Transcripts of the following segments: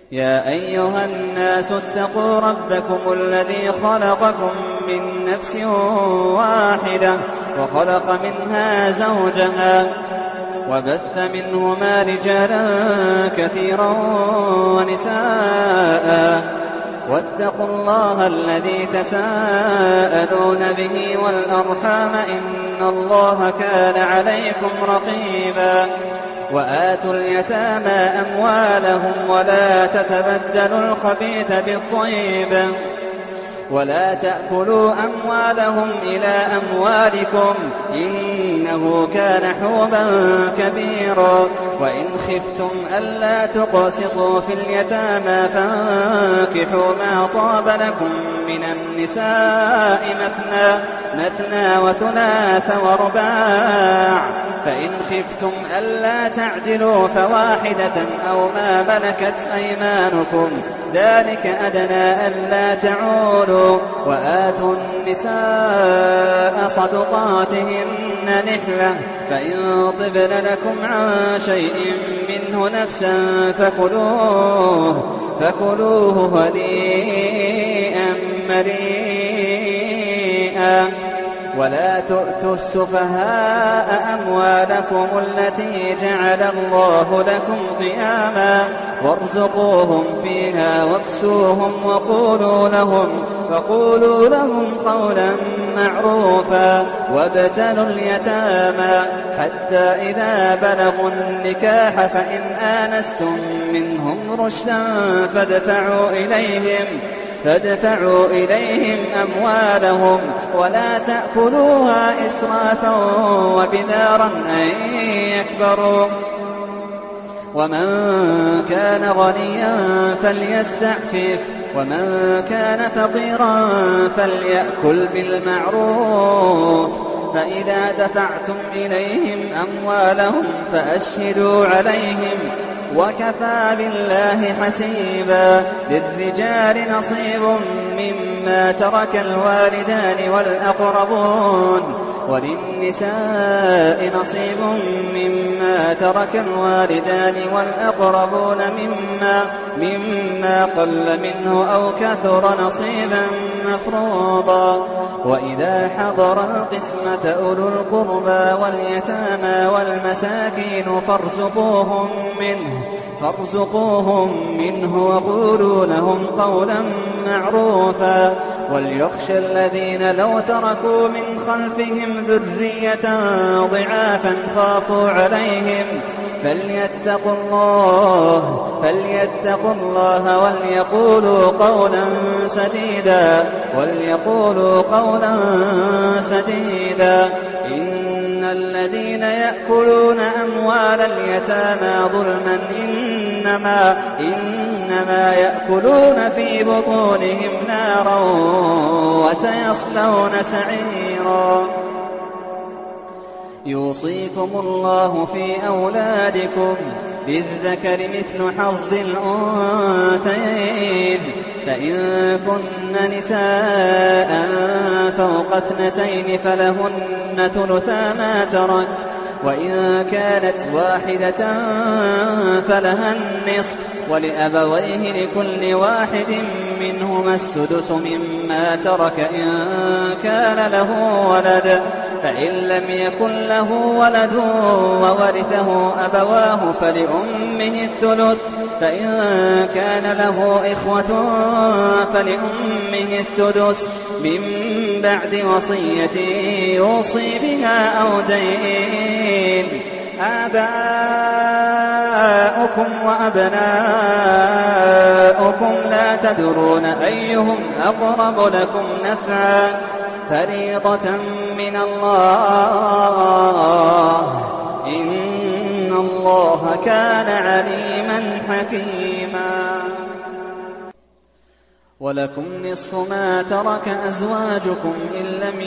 يا أيها الناس اتقوا ربكم الذي خلقكم من نفس واحدة وخلق منها زوجها وبث منهما رجالا كثيرا ونساء واتقوا الله الذي تساءلون به والأرحام إن الله كان عليكم رقيبا وآتوا اليتامى أموالهم ولا تتبدلوا الخبيث بالطيب ولا تأكلوا أموالهم إلى أموالكم إنه كان حوبا كبيرا وإن خفتم ألا تقسطوا في اليتامى فانكحوا ما طاب لكم من النساء مثنى وثلاث ورباع فإن خفتم ألا تعدلوا فواحدة أو ما ملكت أيمانكم ذلك أدنى ألا تعولوا وآتوا النساء صدقاتهن نحلة فإن طبن لكم عن شيء منه نفسا فكلوه هنيئا مريئا ولا تؤتوا السفهاء أموالكم التي جعل الله لكم قياما وارزقوهم فيها واكسوهم وقولوا لهم قولا معروفا وابتلوا اليتامى حتى إذا بلغوا النكاح فإن آنستم منهم رشدا فادفعوا إليهم أموالهم ولا تأكلوها إسرافا وبدارا أن يكبروا ومن كان غنيا فليستعفف ومن كان فقيرا فليأكل بالمعروف فإذا دفعتم إليهم أموالهم فأشهدوا عليهم وكفى بالله حسيبا للرجال نصيب مما ترك الوالدان والأقربون وللنساء نصيب مما ترك الوالدان والأقربون مما قل منه أو كثر نصيبا مفروضا وإذا حضر القسمة أولو القربى واليتامى والمساكين فارزقوهم منه وقولوا لهم قولا معروفا وليخشى الذين لو تركوا من خلفهم ذرية ضعافا خافوا عليهم فليتقوا الله وليقولوا قولا سديدا إن الذين يأكلون أموال اليتامى ظلما إنما يأكلون في بطونهم نارا وسيصلون سعيرا يوصيكم الله في أولادكم للذكر مثل حظ الأنثيين فإن كن نساء فوق 2 فلهن ثلثا ما ترك وإن كانت واحدة فلها النصف ولأبويه لكل واحد منهما السدس مما ترك إن كان له ولد فإن لم يكن له ولد وورثه أبواه فلأمه الثلث فإن كان له إخوة فلأمه السدس من بعد وصية يوصي بها أو دين آباؤكم وأبناؤكم لا تدرون أيهم أقرب لكم نفعا فريضة من الله إن الله كان عليما حكيما ولكم نصف ما ترك أزواجكم إن لم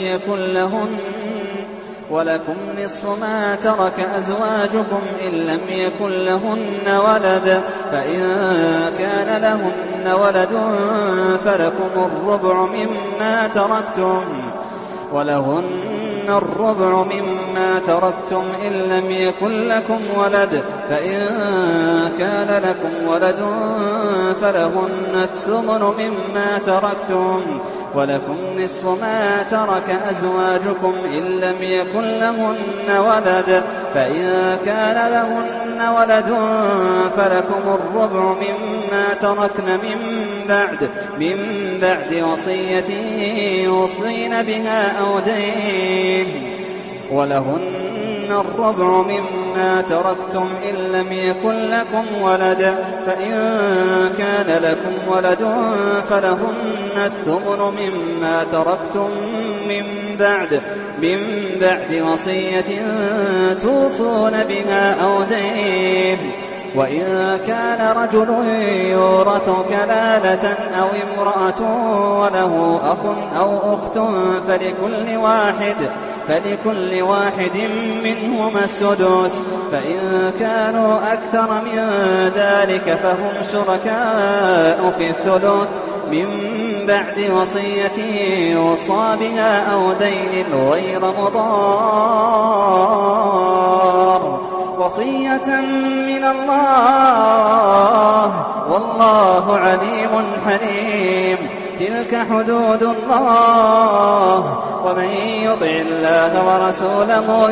يكن لهن ولد فإن كان لهن ولد فلكم الربع مما تركتم ولهن الربع مما مما تركتم إن لم يكن لكم ولد، فإن كان لكم ولد فلهن الثمن مما تركتم، ولكم نصف ما ترك أزواجكم إن لم يكن لهن ولد، فإن كان لهن ولد فلكم الربع مما تركن من بعد وصية يوصين بها أو دين، ولهن الربع مما تركتم إن لم يكن لكم ولد، فإن كان لكم ولد فلهن الثمن مما تركتم من بعد وصية توصون بها أو دين. وإن كان رجل يورث كلالة أو امرأة وله أخ أو أخت فلكل واحد منهما السدس، فإن كانوا أكثر من ذلك فهم شركاء في الثلث من بعد وصية يوصى بها أو دين غير مضار، وصية من الله والله عليم حليم. تلك حدود الله، ومن يطع الله ورسوله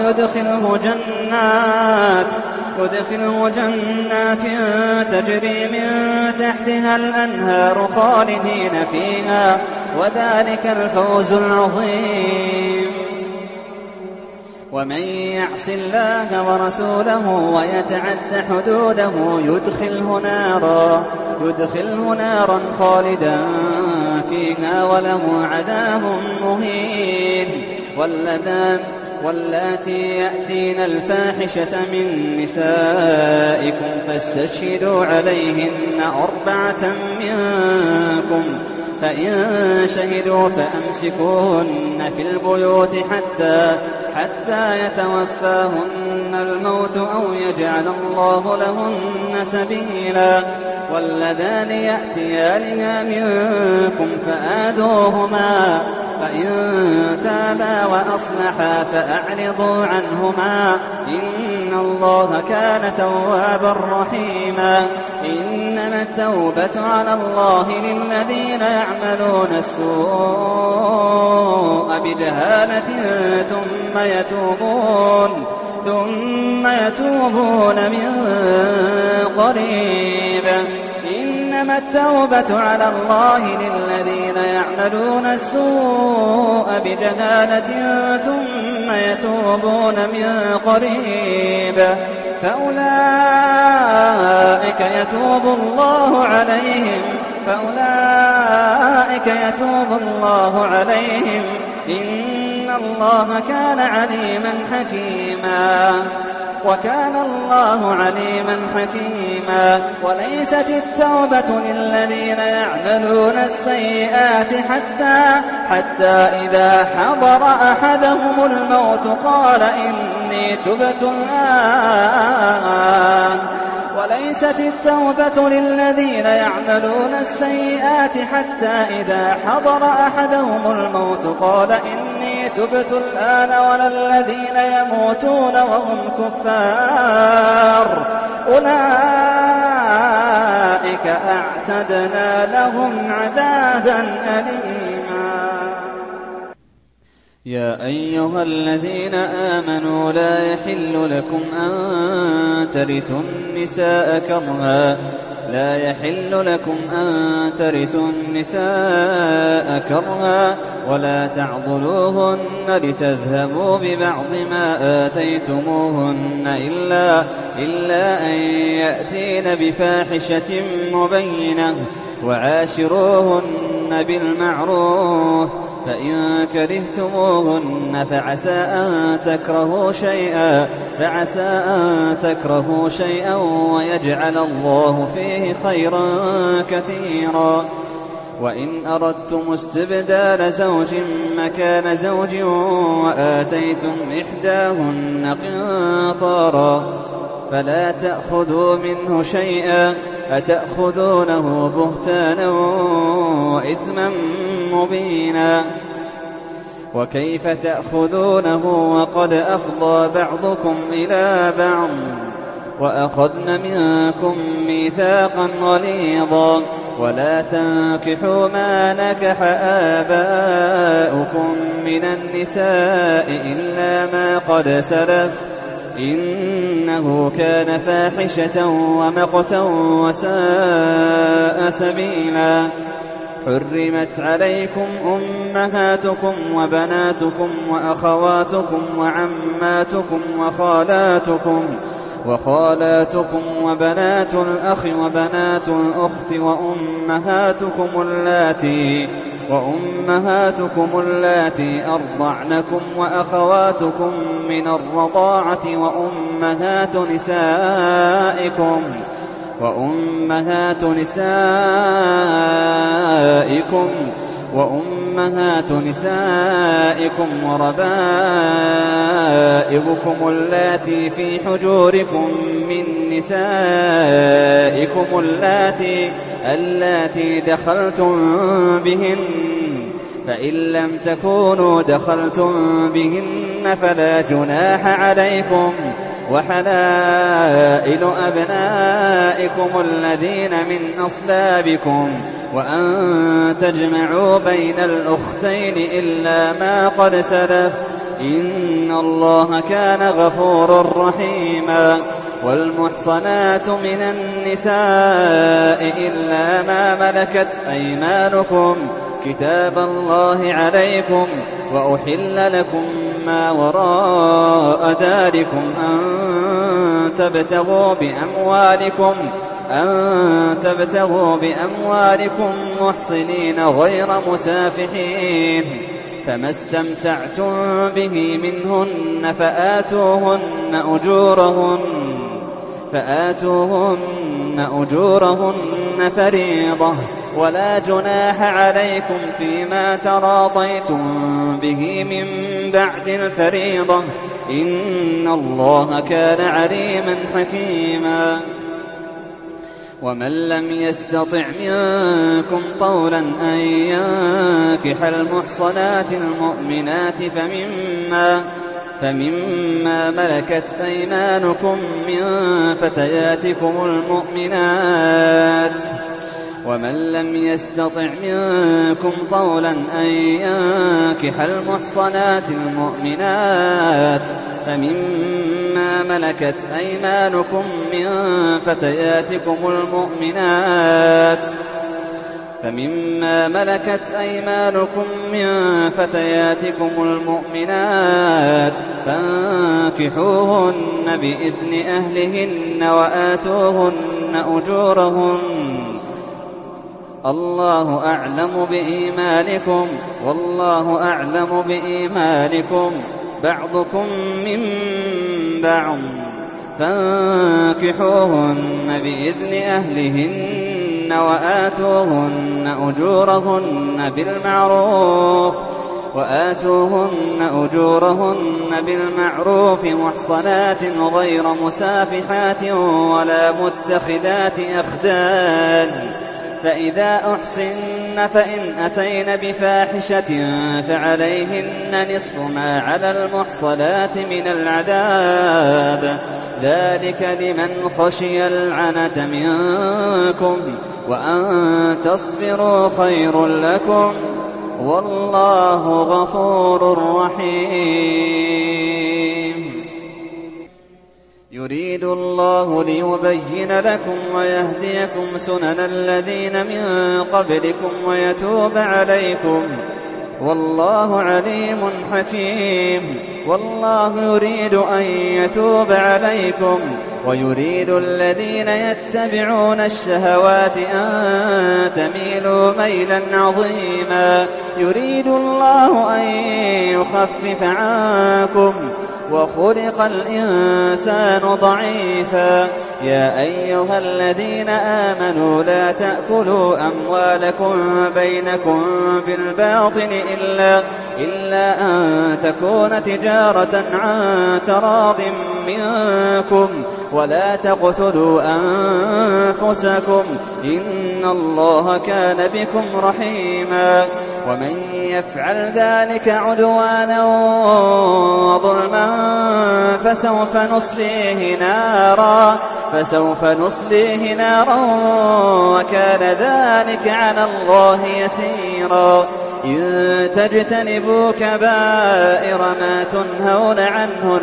يدخله جنات تجري من تحتها الأنهار خالدين فيها، وذلك الفوز العظيم. ومن يعص الله ورسوله ويتعد حدوده يدخله نارا خالدا فيها وله عذاب مهين. واللاتي يأتين الفاحشة من نسائكم فاستشهدوا عليهن 4 منكم، فإن شهدوا فأمسكوهن في البيوت حتى يتوفاهن الموت أو يجعل الله لهن سبيلا. واللذان يأتيانها منكم فآذوهما، فإن تابا وأصلحا فأعرضوا عنهما، إن الله كان توابا رحيما. إنما التوبة على الله للذين يعملون السوء بجهالة ثم يتوبون من قريب. إنما التوبة على الله للذين يعملون السوء بجهالة ثم يتوبون من قريب، فأولئك يتوب الله عليهم إن الله كان عليما حكيما. وكان الله عليما حكيما. وليست التوبة للذين يعملون السيئات حتى إذا حضر أحدهم الموت قال إني تبت الآن. وليست التوبة للذين يعملون السيئات حتى إذا حضر أحدهم الموت قال إني تبت الآن، ولا الذين يموتون وهم كفار أولئك أعتدنا لهم عذابا أليما. يا أيها الذين آمنوا لا يحل لكم أن ترثوا النساء كرها ولا تعضلوهن لتذهبوا ببعض ما آتيتموهن إلا أن يأتين بفاحشة مبينة، وعاشروهن بالمعروف، فإن كرهتموهن فعسى أن تكرهوا شيئا ويجعل الله فيه خيرا كثيرا. وإن أردتم استبدال زوج مكان زوج وآتيتم إحداهن قنطارا فلا تأخذوا منه شيئا، أتأخذونه بهتانا وإثما مبينا. وكيف تأخذونه وقد أفضى بعضكم إلى بعض وأخذن منكم ميثاقا غليظا ولا تنكحوا ما نكح آباؤكم من النساء إلا ما قد سلف إنه كان فاحشة ومقتا وساء سبيلا. حرمت عليكم أمهاتكم وبناتكم وأخواتكم وعماتكم وخالاتكم وبنات الأخ وبنات الأخت وأمهاتكم اللاتي أرضعنكم وأخواتكم من الرضاعة وأمهات نسائكم وربائبكم اللاتي في حجوركم من نسائكم اللاتي دخلتم بهن فإن لم تكونوا دخلتم بهن فلا جناح عليكم وحلائل أبنائكم الذين من أصلابكم وأن تجمعوا بين الأختين إلا ما قد سلف إن الله كان غفورا رحيما. والمحصنات من النساء إلا ما ملكت أيمانكم كتاب الله عليكم وأحل لكم ما وراء ذلكم أن تبتغوا بأموالكم محصنين غير مسافحين فما استمتعتم به منهن فآتوهن أجورهن فريضة ولا جناح عليكم فيما تراضيتم به من بعد الفريضة إن الله كان عليما حكيما. ومن لم يستطع منكم طولا أن ينكح المحصنات المؤمنات فمما ملكت أيمانكم من فتياتكم المؤمنات ومن لم يستطع منكم طولا أن ينكح المحصنات المؤمنات فمما ملكت أيمانكم من فتياتكم المؤمنات فانكحوهن بإذن أهلهن وآتوهن أجورهن والله أعلم بإيمانكم بعضكم من بعض فانكحوهن بإذن أهلهن وآتوهن أجورهن بالمعروف محصنات غير مسافحات ولا متخذات أخدان فإذا أحصن فإن أتين بفاحشة فعليهن نصف ما على المحصنات من العذاب ذلك لمن خشي العنة منكم وأن تصبروا خير لكم والله غفور رحيم. يريد الله ليبين لكم ويهديكم سنن الذين من قبلكم ويتوب عليكم والله عليم حكيم. والله يريد أن يتوب عليكم ويريد الذين يتبعون الشهوات أن تميلوا ميلا عظيما. يريد الله أن يخفف عنكم وخلق الإنسان ضعيفا. يا أيها الذين آمنوا لا تأكلوا أموالكم بينكم بالباطل إلا أن تكون تجارة عن تراض منكم ولا تقتلوا أنفسكم إن الله كان بكم رحيما ومن يفعل ذلك عدوانا وظلما فسوف نصليه نارا وكان ذلك على الله يسيرا إن تجتنبوا كبائر ما تنهون عنه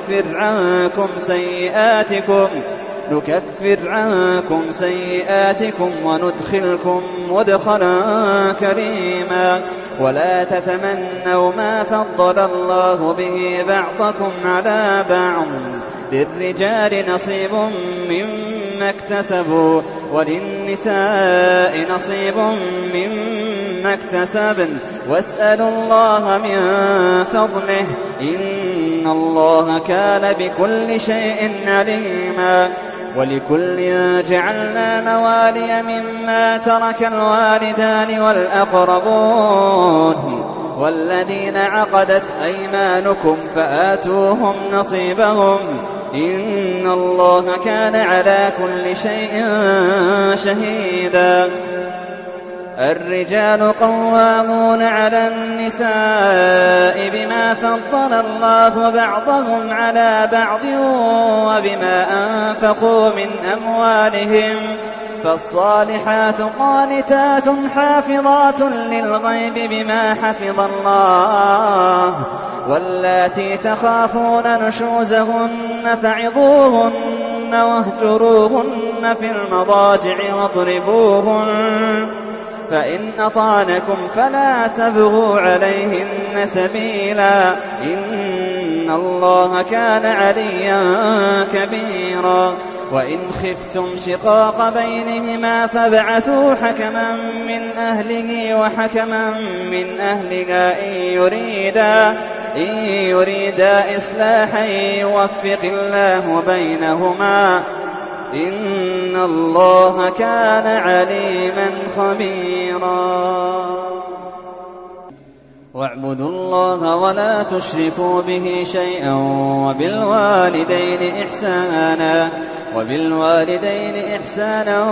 نكفر عنكم سيئاتكم وندخلكم مدخلا كريما ولا تتمنوا ما فضل الله به بعضكم على بعض للرجال نصيب مما اكتسبوا وللنساء نصيب مما اكتسبن واسألوا الله من فضله إن الله كان بكل شيء عليما ولكل جعلنا موالي مما ترك الوالدان والأقربون والذين عقدت أيمانكم فآتوهم نصيبهم إن الله كان على كل شيء شهيدا الرجال قوامون على النساء بما فضل الله بعضهم على بعض وبما أنفقوا من أموالهم فالصالحات قانتات حافظات للغيب بما حفظ الله واللاتي تخافون نشوزهن فعظوهن واهجروهن في المضاجع واضربوهن فإن أطعنكم فلا تبغوا عليهن سبيلا إن الله كان عليا كبيرا وإن خفتم شقاق بينهما فابعثوا حكما من أهله وحكما من أهلها إن يريدا إصلاحا يوفق الله بينهما إن الله كان عليما خبيرا واعبدوا الله ولا تشركوا به شيئا وبالوالدين إحسانا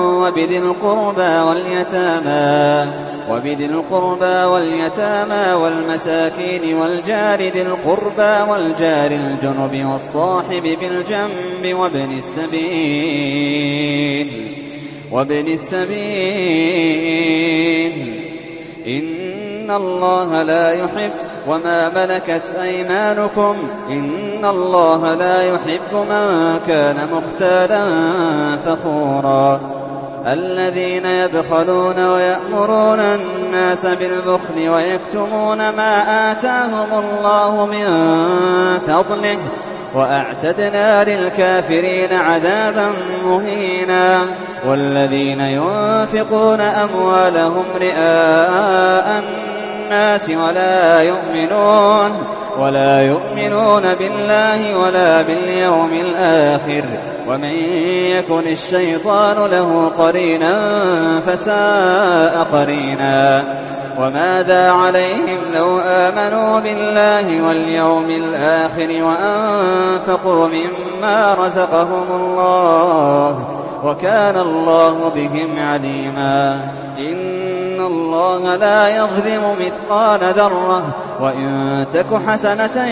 وبذي القربى واليتامى والمساكين والجار ذي القربى والجار الجنب والصاحب بالجنب وابن السبيل إن الله لا يحب وما ملكت أيمانكم إن الله لا يحب من كان مختالا فخورا الذين يبخلون ويأمرون الناس بالبخل ويكتمون ما آتاهم الله من فضله وأعتدنا للكافرين عذابا مهينا والذين ينفقون أموالهم رئاء الناس ولا يؤمنون بالله ولا باليوم الآخر ومن يكن الشيطان له قرينا فساء قرينا وماذا عليهم لو آمنوا بالله واليوم الآخر وأنفقوا مما رزقهم الله وكان الله بهم عليما إن الله لا يظلم مثقال ذرة وإن تك حسنة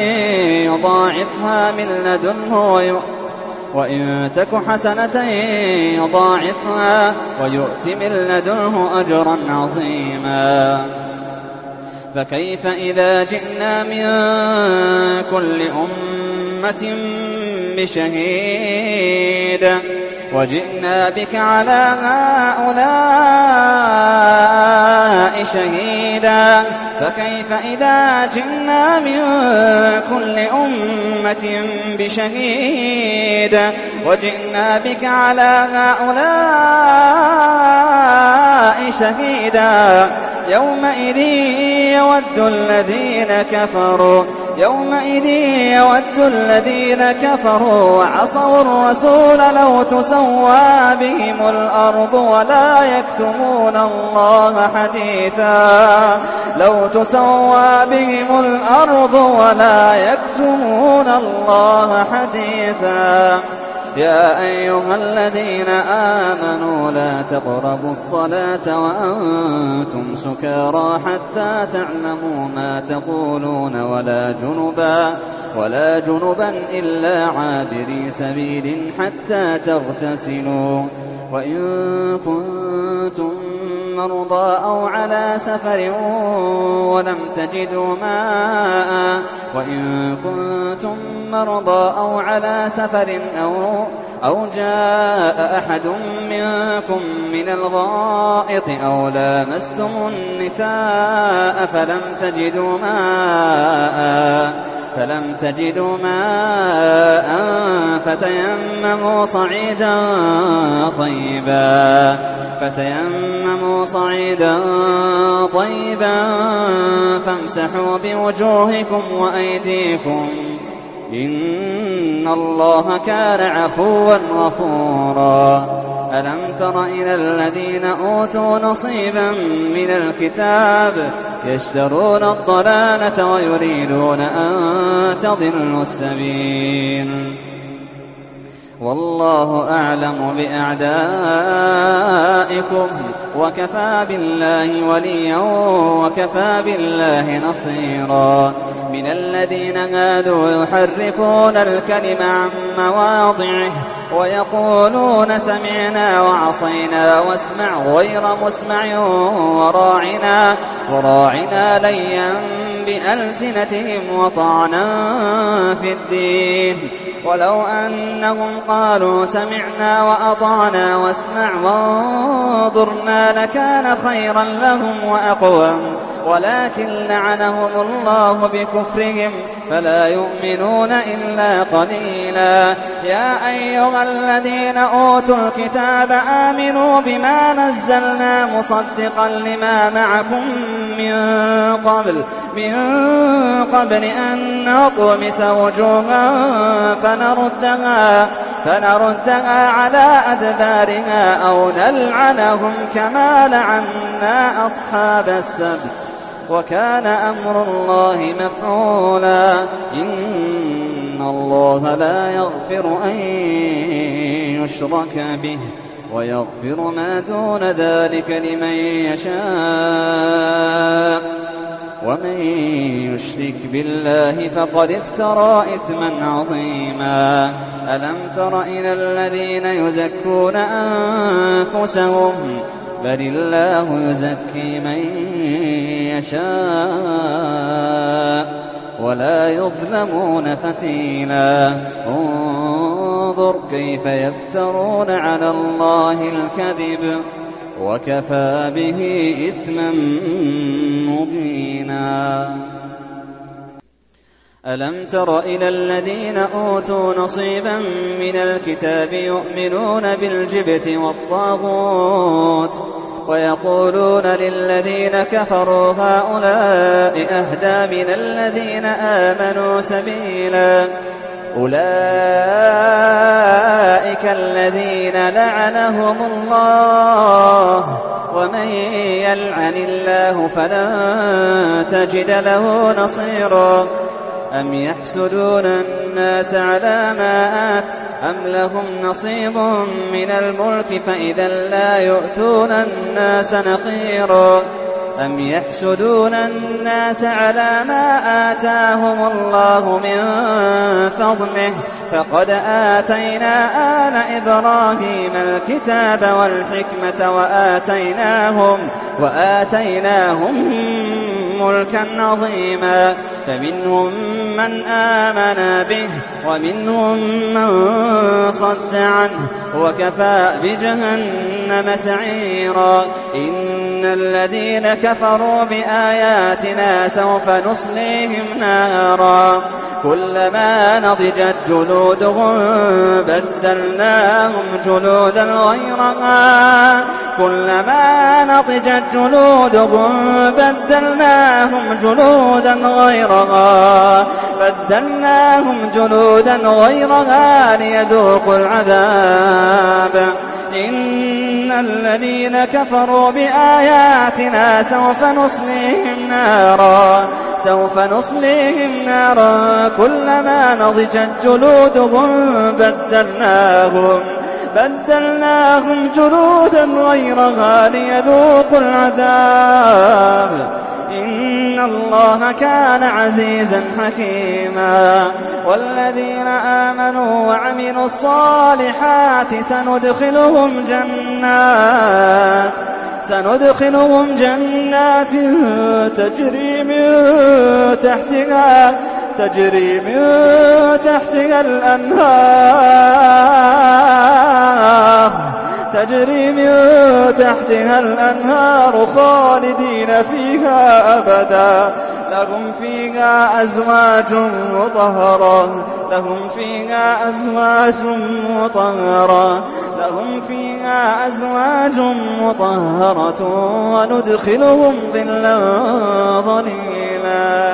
يضاعفها ويؤت من لدنه أجرا عظيما فكيف إذا جئنا من كل أمة بشهيد وجئنا بك على هؤلاء شهيدا فكيف إذا جئنا من كل أمة بشهيد وجئنا بك على هؤلاء شهيدا يومئذ يود الذين كفروا يومئذ يود الذين كفروا وعصوا الرسول لو تسوى بهم الأرض ولا يكتمون الله حديثا لو تسوى بهم الأرض ولا يكتمون الله حديثا. يا أيها الذين آمنوا لا تقربوا الصلاة وأنتم سكارى حتى تعلموا ما تقولون ولا جنبا إلا عابري سبيل حتى تغتسلوا وإن كنتم مرضى أو على سفر ولم تجدوا ماء أو جاء أحد منكم من الغائط أو لامستم النساء فلم تجدوا ماء فتيمموا صعيدا طيبا فامسحوا بوجوهكم وأيديكم إن الله كان عفوا غفورا. ألم تر إلى الذين أوتوا نصيبا من الكتاب يشترون الضلالة ويريدون أن تضلوا السبيل والله أعلم بأعدائكم وكفى بالله وليا وكفى بالله نصيرا. من الذين هادوا يحرفون الكلم عن مواضعه ويقولون سمعنا وعصينا واسمع غير مسمع وراعنا ليا بألسنتهم وطعنا في الدين ولو أنهم قالوا سمعنا وأطعنا واسمع وانظرنا لكان خيرا لهم وأقوم ولكن لعنهم الله بكفرهم فلا يؤمنون إلا قليلا. يا أيها الذين أوتوا الكتاب آمنوا بما نزلنا مصدقا لما معكم من قبل أن نطمس وجوها فنردها على أدبارها أو نلعنهم كما لعنا أصحاب السبت وكان أمر الله مفعولا. إن الله لا يغفر أن يشرك به ويغفر ما دون ذلك لمن يشاء ومن يشرك بالله فقد افترى إثما عظيما. ألم تر إلى الذين يزكون أنفسهم بل الله يزكي من يشاء ولا يظلمون فتيلا. انظر كيف يفترون على الله الكذب وكفى به إثما مبينا. ألم تر إلى الذين أوتوا نصيبا من الكتاب يؤمنون بالجبت والطاغوت ويقولون للذين كفروا هؤلاء أهدى من الذين آمنوا سبيلا. أولئك الذين لعنهم الله ومن يلعن الله فلن تجد له نصيرا. أم يحسدون الناس على ما أم لهم نصيب من الملك فإذا لا يؤتون الناس نقيرا. أم يحسدون الناس على ما آتاهم الله من فضله فقد آتينا آل إبراهيم الكتاب والحكمة وآتيناهم ملكا عظيما. فمنهم من آمن به ومنهم من صد عنه وكفى بجهنم سعيرا. إن الذين كفروا بآياتنا سوف نصليهم نارا كلما نضجت جلودهم بدلناهم جلودا غيرها غيرها بدلناهم جلودا غيرها ليذوقوا العذاب إن الذين كفروا بآياتنا سوف نصليهم نارا كلما نضجت جلودهم بدلناهم جلودا غيرها ليذوقوا العذاب إن الله كان عزيزا حكيما والذين آمنوا وعملوا الصالحات سندخلهم جنات تجري من تحتها الأنهار خالدين فيها أبدا لهم فيها أزواج مطهرة وندخلهم ظلا ظليلا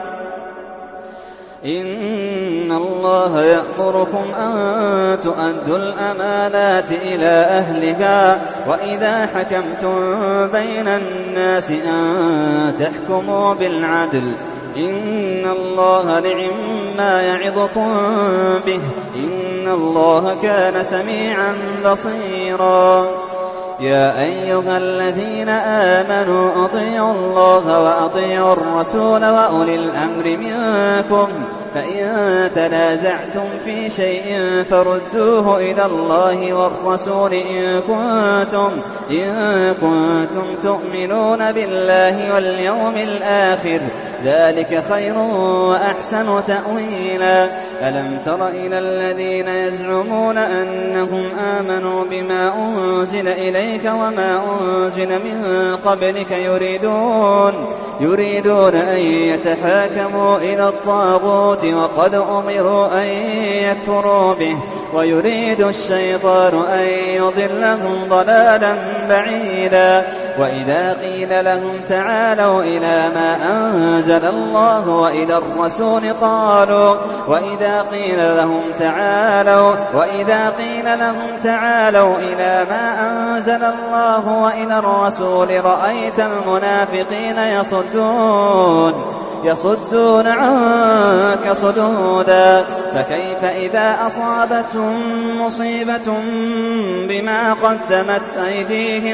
إن الله يأمركم أن تؤدوا الأمانات إلى أهلها وإذا حكمتم بين الناس أن تحكموا بالعدل إن الله نعما يعظكم به إن الله كان سميعا بصيرا يا أيها الذين آمنوا أطيعوا الله وأطيعوا الرسول وأولي الأمر منكم فإن تنازعتم في شيء فردوه إلى الله والرسول إن كنتم تؤمنون بالله واليوم الآخر ذلك خير وأحسن تأويلا ألم تر إلى الذين يزعمون أنهم آمنوا بما أنزل إليك وما أنزل من قبلك يريدون أن يتحاكموا إلى الطاغوت وقد أمروا أن يكفروا به ويريد الشيطان أن يضلهم ضلالا بعيدا وإذا قيل لهم تعالوا إلى ما أنزل الله وإلى الرسول وإذا قيل لهم تعالوا إلى ما أنزل الله وإلى الرسول رأيت المنافقين يصدون عنك صدودا فكيف إذا أصابتهم مصيبة بما قدمت أيديهم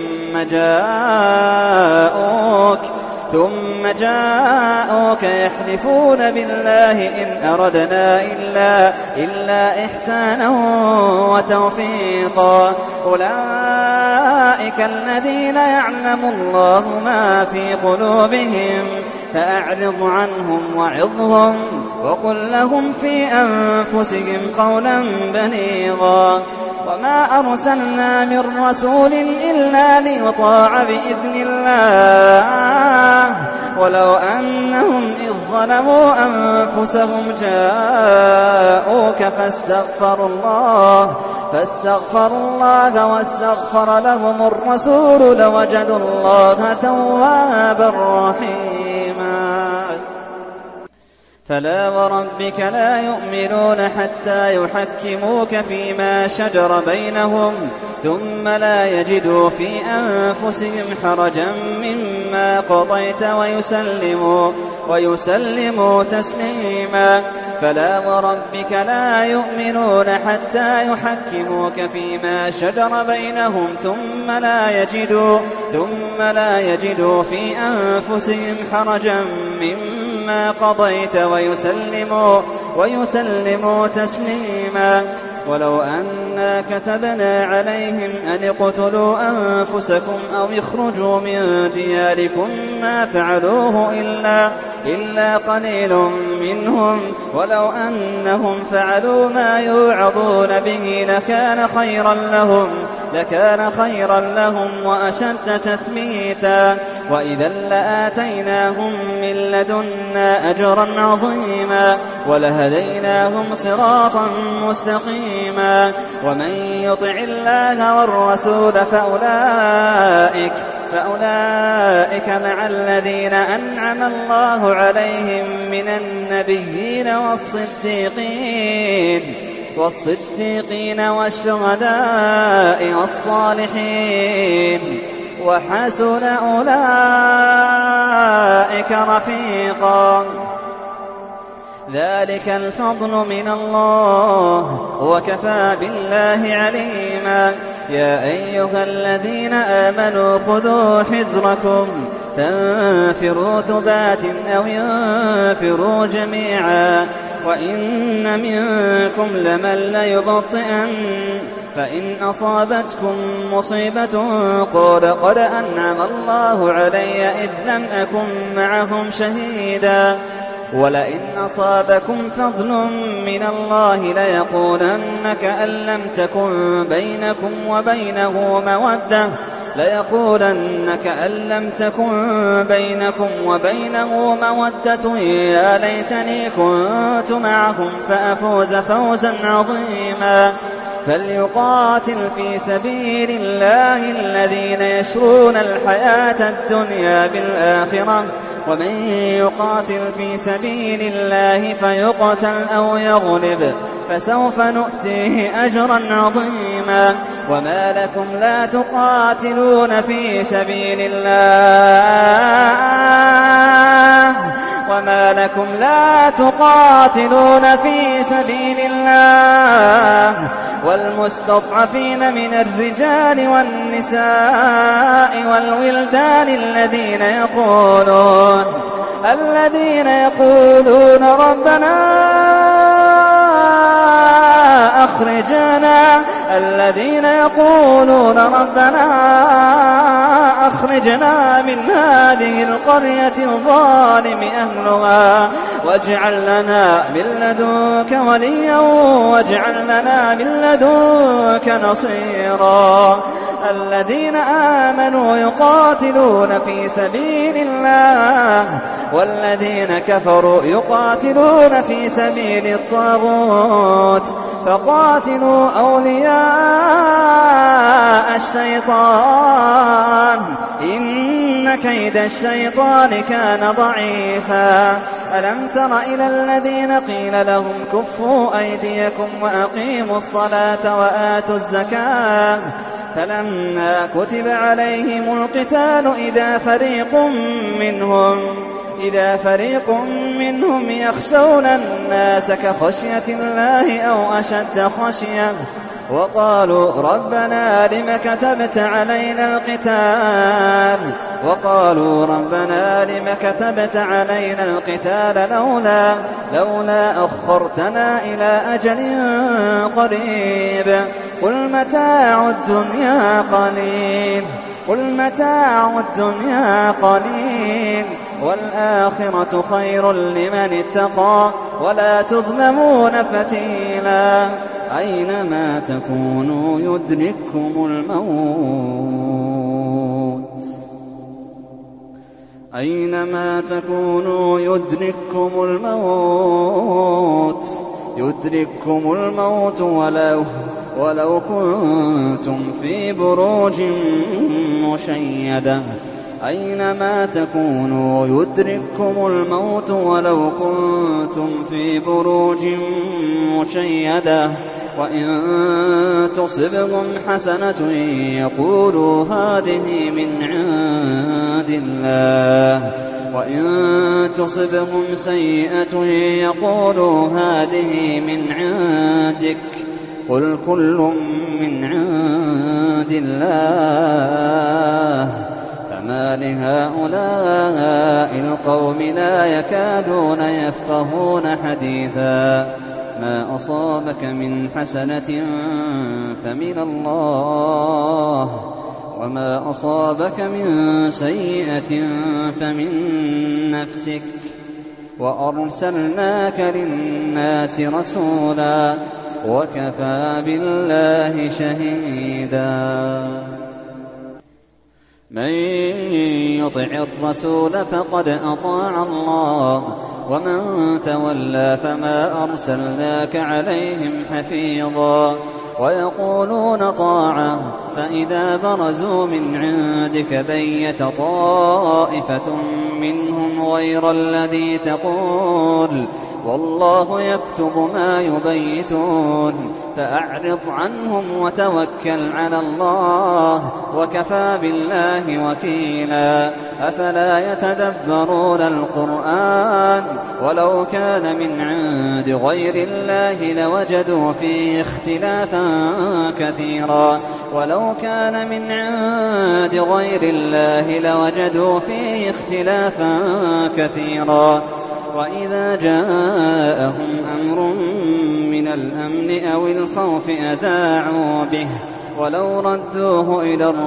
ثم جاءوك يحلفون بالله إن أردنا إلا إحسانا وتوفيقا أولئك الذين يعلم الله ما في قلوبهم فأعرض عنهم وعظهم وقل لهم في أنفسهم قولا بليغا وما أرسلنا من رسول إلا ليطاع بإذن الله ولو أنهم إذ ظلموا أنفسهم جاءوك فاستغفروا الله واستغفر لهم الرسول لوجدوا الله توابا رحيما فلا وربك لا يؤمنون حتى يحكموك فيما شجر بينهم ثم لا يجدوا في أنفسهم حرجا مما قضيت ويسلموا تسليما فلا وربك لا يؤمنون حتى يحكموك فيما شجر بينهم ثم لا يجدوا في أنفسهم حرجا مما قضيت ويسلموا تسليما ولو أنا كتبنا عليهم أن اقتلوا أنفسكم أو اخرجوا من دياركم ما فعلوه إلا قليل منهم ولو أنهم فعلوا ما يوعظون به لكان خيرا لهم وأشد تثبيتا وإذا لآتيناهم من لدنا أجرا عظيما ولهديناهم صراطا مستقيما ومن يطع الله والرسول فأولئك مع الذين أنعم الله عليهم من النبيين والصديقين والشهداء والصالحين وحسن أولئك رفيقا ذلك الفضل من الله وكفى بالله عليما يا أيها الذين آمنوا خذوا حذركم فانفروا ثبات أو ينفروا جميعا وإن منكم لمن ليبطئن فإن أصابتكم مصيبة قال قد أنعم الله علي إذ لم أكن معهم شهيدا ولئن أصابكم فضل من الله ليقولن كأن لم تكن بينكم وبينه مودة يا ليتني كنت معهم فأفوز فوزا عظيما فليقاتل في سبيل الله الذين يشرون الحياة الدنيا بالآخرة ومن يقاتل في سبيل الله فيقتل أو يغلب فسوف نؤتيه أجرا عظيما وما لكم لا تقاتلون في سبيل الله والمستضعفين من الرجال والنساء والولدان الذين يقولون ربنا أخرجنا من هذه القرية الظالم أهلها واجعل لنا من لدنك وليا واجعل لنا من لدنك نصيرا الذين آمنوا يقاتلون في سبيل الله والذين كفروا يقاتلون في سبيل الطاغوت فقاتلوا أولياء الشيطان إن كيد الشيطان كان ضعيفا ألم تر إلى الذين قيل لهم كفوا أيديكم وأقيموا الصلاة وآتوا الزكاة فلما كتب عليهم القتال إذا فريق منهم يخشون الناس كخشية الله أو أشد خشية وقالوا ربنا لم كتبت علينا القتال لولا أخرتنا إلى أجل قريب قل متاع الدنيا قليل والآخرة خير لمن اتقى ولا تظلمون فتيلا أينما تكونوا يدرككم الموت ولو كنتم في بروج مشيدة أينما تكونوا يدرككم الموت ولو كنتم في بروج مشيدة وإن تصبهم حسنة يقولوا هذه من عند الله وإن تصبهم سيئة يقولوا هذه من عندك قل كل من عند الله فما لهؤلاء القوم لا يكادون يفقهون حديثا ما أصابك من حسنة فمن الله وما أصابك من سيئة فمن نفسك وأرسلناك للناس رسولا وكفى بالله شهيدا من يطع الرسول فقد أطاع الله ومن تولى فما أرسلناك عليهم حفيظا ويقولون طاعة فإذا برزوا من عندك بيت طائفة منهم غير الذي تقول والله يكتب ما يبيتون فأعرض عنهم وتوكل على الله وكفى بالله وكيلا. أفلا يتدبرون القرآن ولو كان من عند غير الله لوجدوا فيه اختلافا كثيرا ولو كان من عند غير الله لوجدوا فيه اختلافا كثيرا. وإذا جاءهم أمر من الأمن أو الخوف أذاعوا به ولو ردوه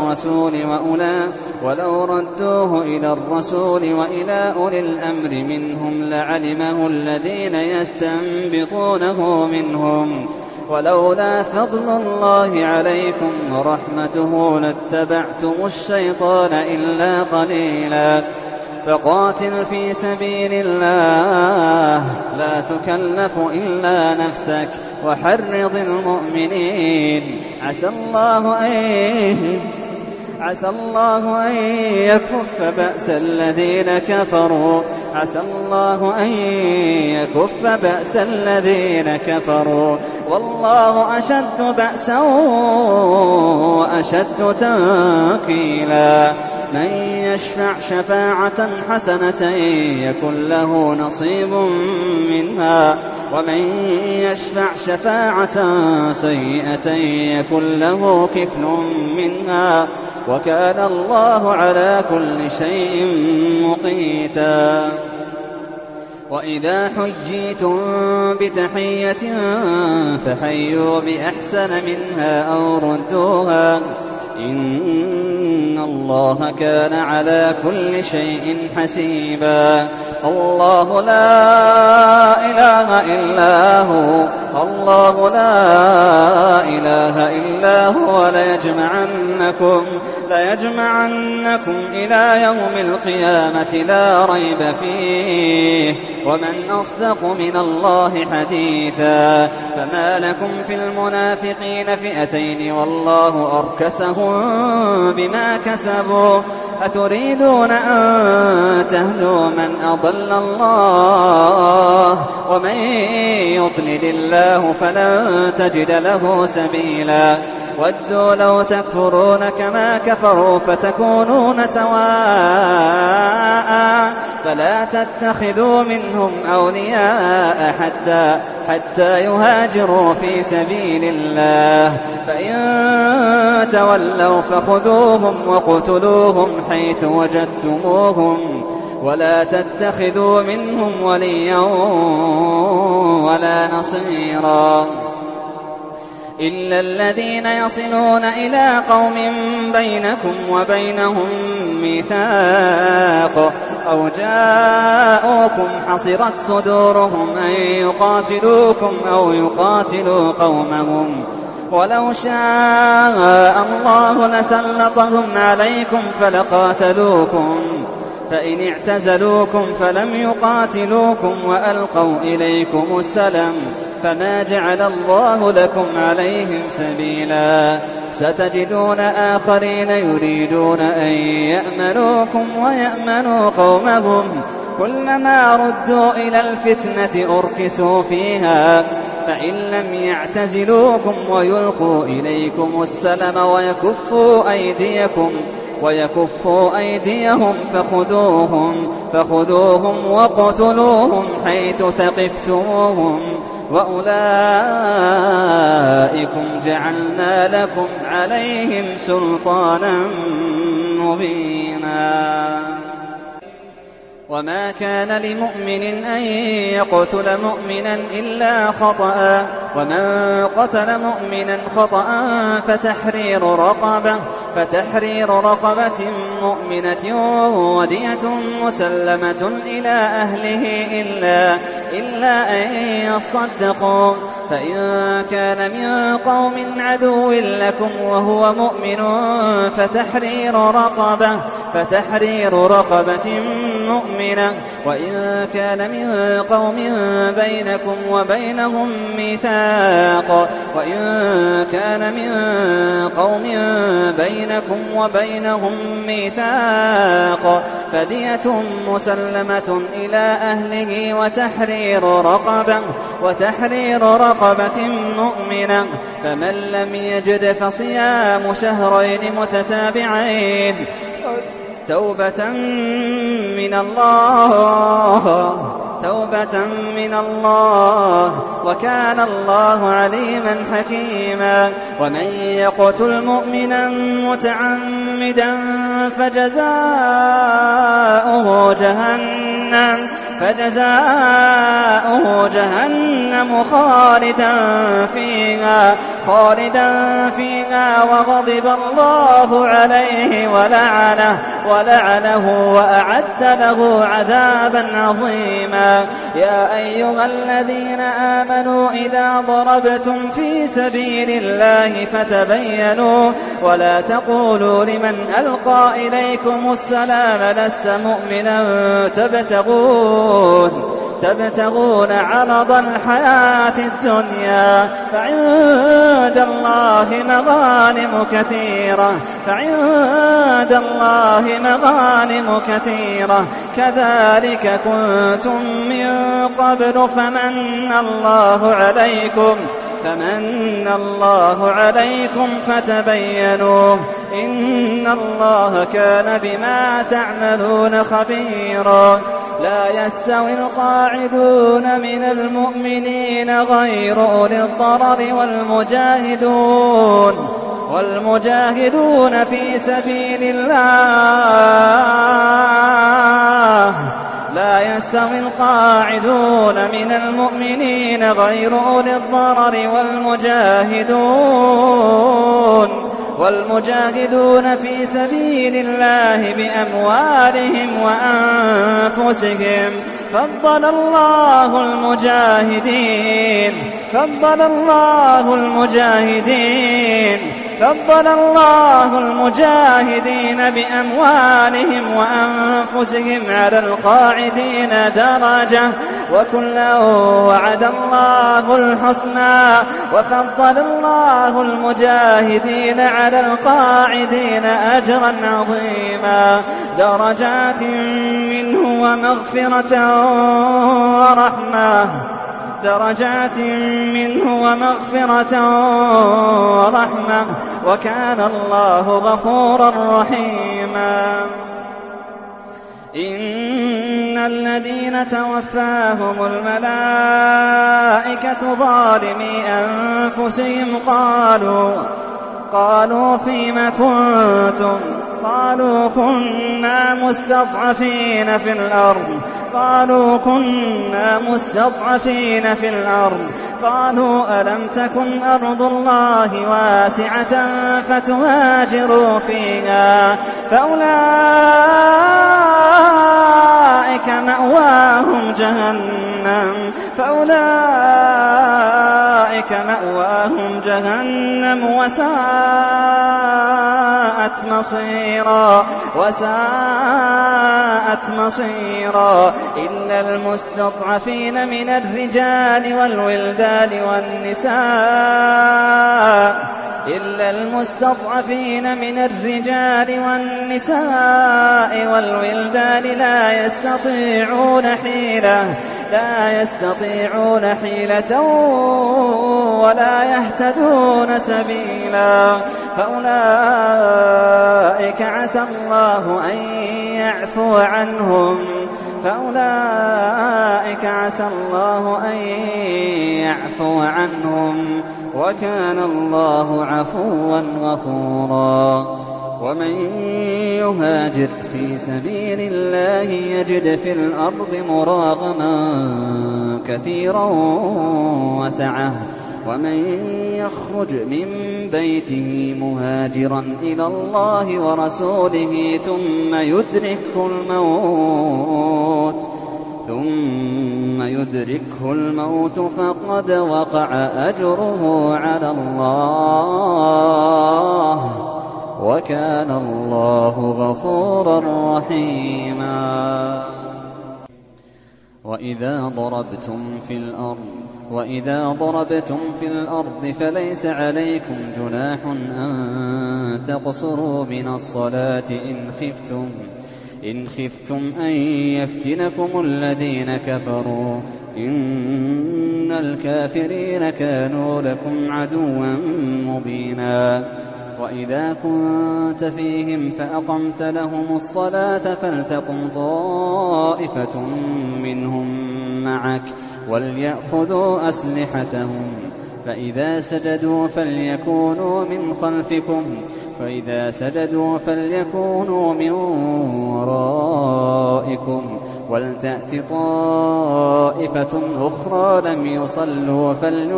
إلى الرسول وإلى أولي الأمر منهم لعلمه الذين يستنبطونه منهم ولولا فضل الله عليكم ورحمته لاتبعتم الشيطان إلا قليلا. فقاتل في سبيل الله لا تكلف إلا نفسك وحرض المؤمنين عسى الله أن يكف بأس الذين كفروا والله أشد بأسا وأشد تنكيلا. من يشفع شفاعة حسنة يكن له نصيب منها ومن يشفع شفاعة سيئة يكن له كفل منها وكان الله على كل شيء مقيتا. وإذا حييتم بتحية فحيوا بأحسن منها أو ردوها إن الله كان على كل شيء حسيبا. الله لا إله إلا هو ليجمعنكم إلى يوم القيامة لا ريب فيه ومن أصدق من الله حديثا. فما لكم في المنافقين فئتين والله أركسهم بما كسبوا أتريدون أن تهدوا من أضل الله ومن يضلل الله فلن تجد له سبيلا. ودوا لو تكفرون كما كفروا فتكونون سواء فلا تتخذوا منهم أولياء حتى يهاجروا في سبيل الله فإن تولوا فخذوهم وقتلوهم حيث وجدتموهم ولا تتخذوا منهم وليا ولا نصيرا إلا الذين يصلون إلى قوم بينكم وبينهم ميثاق أو جاءوكم حصرت صدورهم أن يقاتلوكم أو يقاتلوا قومهم ولو شاء الله لسلطهم عليكم فلقاتلوكم فإن اعتزلوكم فلم يقاتلوكم وألقوا إليكم السلم فما جعل الله لكم عليهم سبيلا. ستجدون آخرين يريدون أن يأمنوكم ويأمنوا قومهم كلما ردوا إلى الفتنة أركسوا فيها فإن لم يعتزلوكم ويلقوا إليكم السلم ويكفوا أيديهم فخذوهم وقتلوهم حيث ثقفتموهم وأولئكم جعلنا لكم عليهم سلطانا مبينا. وما كان لمؤمن أن يقتل مؤمنا إلا خطأ ومن قتل مؤمنا خطأ فتحرير رقبة مؤمنة ودية مسلمة إلى أهله إلا أن يصدقوا فإن كان من قوم عدو لكم وهو مؤمن فتحرير رقبة مؤمنة. وإن كان من قوم بينكم وبينهم ميثاق فدية مسلمة إلى أهله وتحرير رقبة مؤمنة. فمن لم يجد فصيام شهرين متتابعين توبة من الله وكان الله عليما حكيما. ومن يقتل مؤمنا متعمدا فجزاؤه جهنم خالدا فيها وغضب الله عليه ولعنه وأعد له عذابا عظيما. يا أيها الذين آمنوا إذا ضربتم في سبيل الله فتبينوا ولا تقولوا لمن ألقى إليكم السلام لست مؤمنا تبتغون عرض الحياة الدنيا فعند الله مغانم كثيرة كذلك كنتم من قبل فمن الله عليكم فتبينوا إن الله كان بما تعملون خبيرا. لا يستوي القاعدون من المؤمنين غير أولي الضرر والمجاهدون في سبيل الله. لا يستوي القاعدون من المؤمنين غير أولي الضرر والمجاهدون في سبيل الله بأموالهم وأنفسهم. فضل الله المجاهدين بأموالهم وأنفسهم على القاعدين درجة وكلا وعد الله الحسنى. وفضل الله المجاهدين على القاعدين أجرا عظيما درجات منه ومغفرة ورحمة وكان الله غفورا رحيما. إن الذين توفاهم الملائكة ظالمي أنفسهم قالوا فيم كنتم قالوا كنا مستضعفين في الأرض قالوا ألم تكن أرض الله واسعة فتهاجروا فيها فأولئك مأواهم جهنم وساءت مصيرا. إلا المستضعفين من الرجال والنساء والولدان لا يستطيعون حيلة ولا يهتدون سبيلا. فأولئك عسى الله أن يعفو عنهم وكان الله عفوا غفورا. ومن يهاجر في سبيل الله يجد في الأرض مراغما كثيرا وسعة. ومن يخرج من بيته مهاجرا إلى الله ورسوله ثم يدركه الموت فقد وقع أجره على الله وكان الله غفورا رحيما. وإذا ضربتم في الأرض فليس عليكم جناح أن تقصروا من الصلاة إن خفتم أن يفتنكم الذين كفروا إن الكافرين كانوا لكم عدوا مبينا. وإذا كنت فيهم فأقمت لهم الصلاة فلتقم طائفة منهم معك وليأخذوا أسلحتهم فإذا سجدوا فليكونوا من ورائكم ولتأت طائفة أخرى لم يصلوا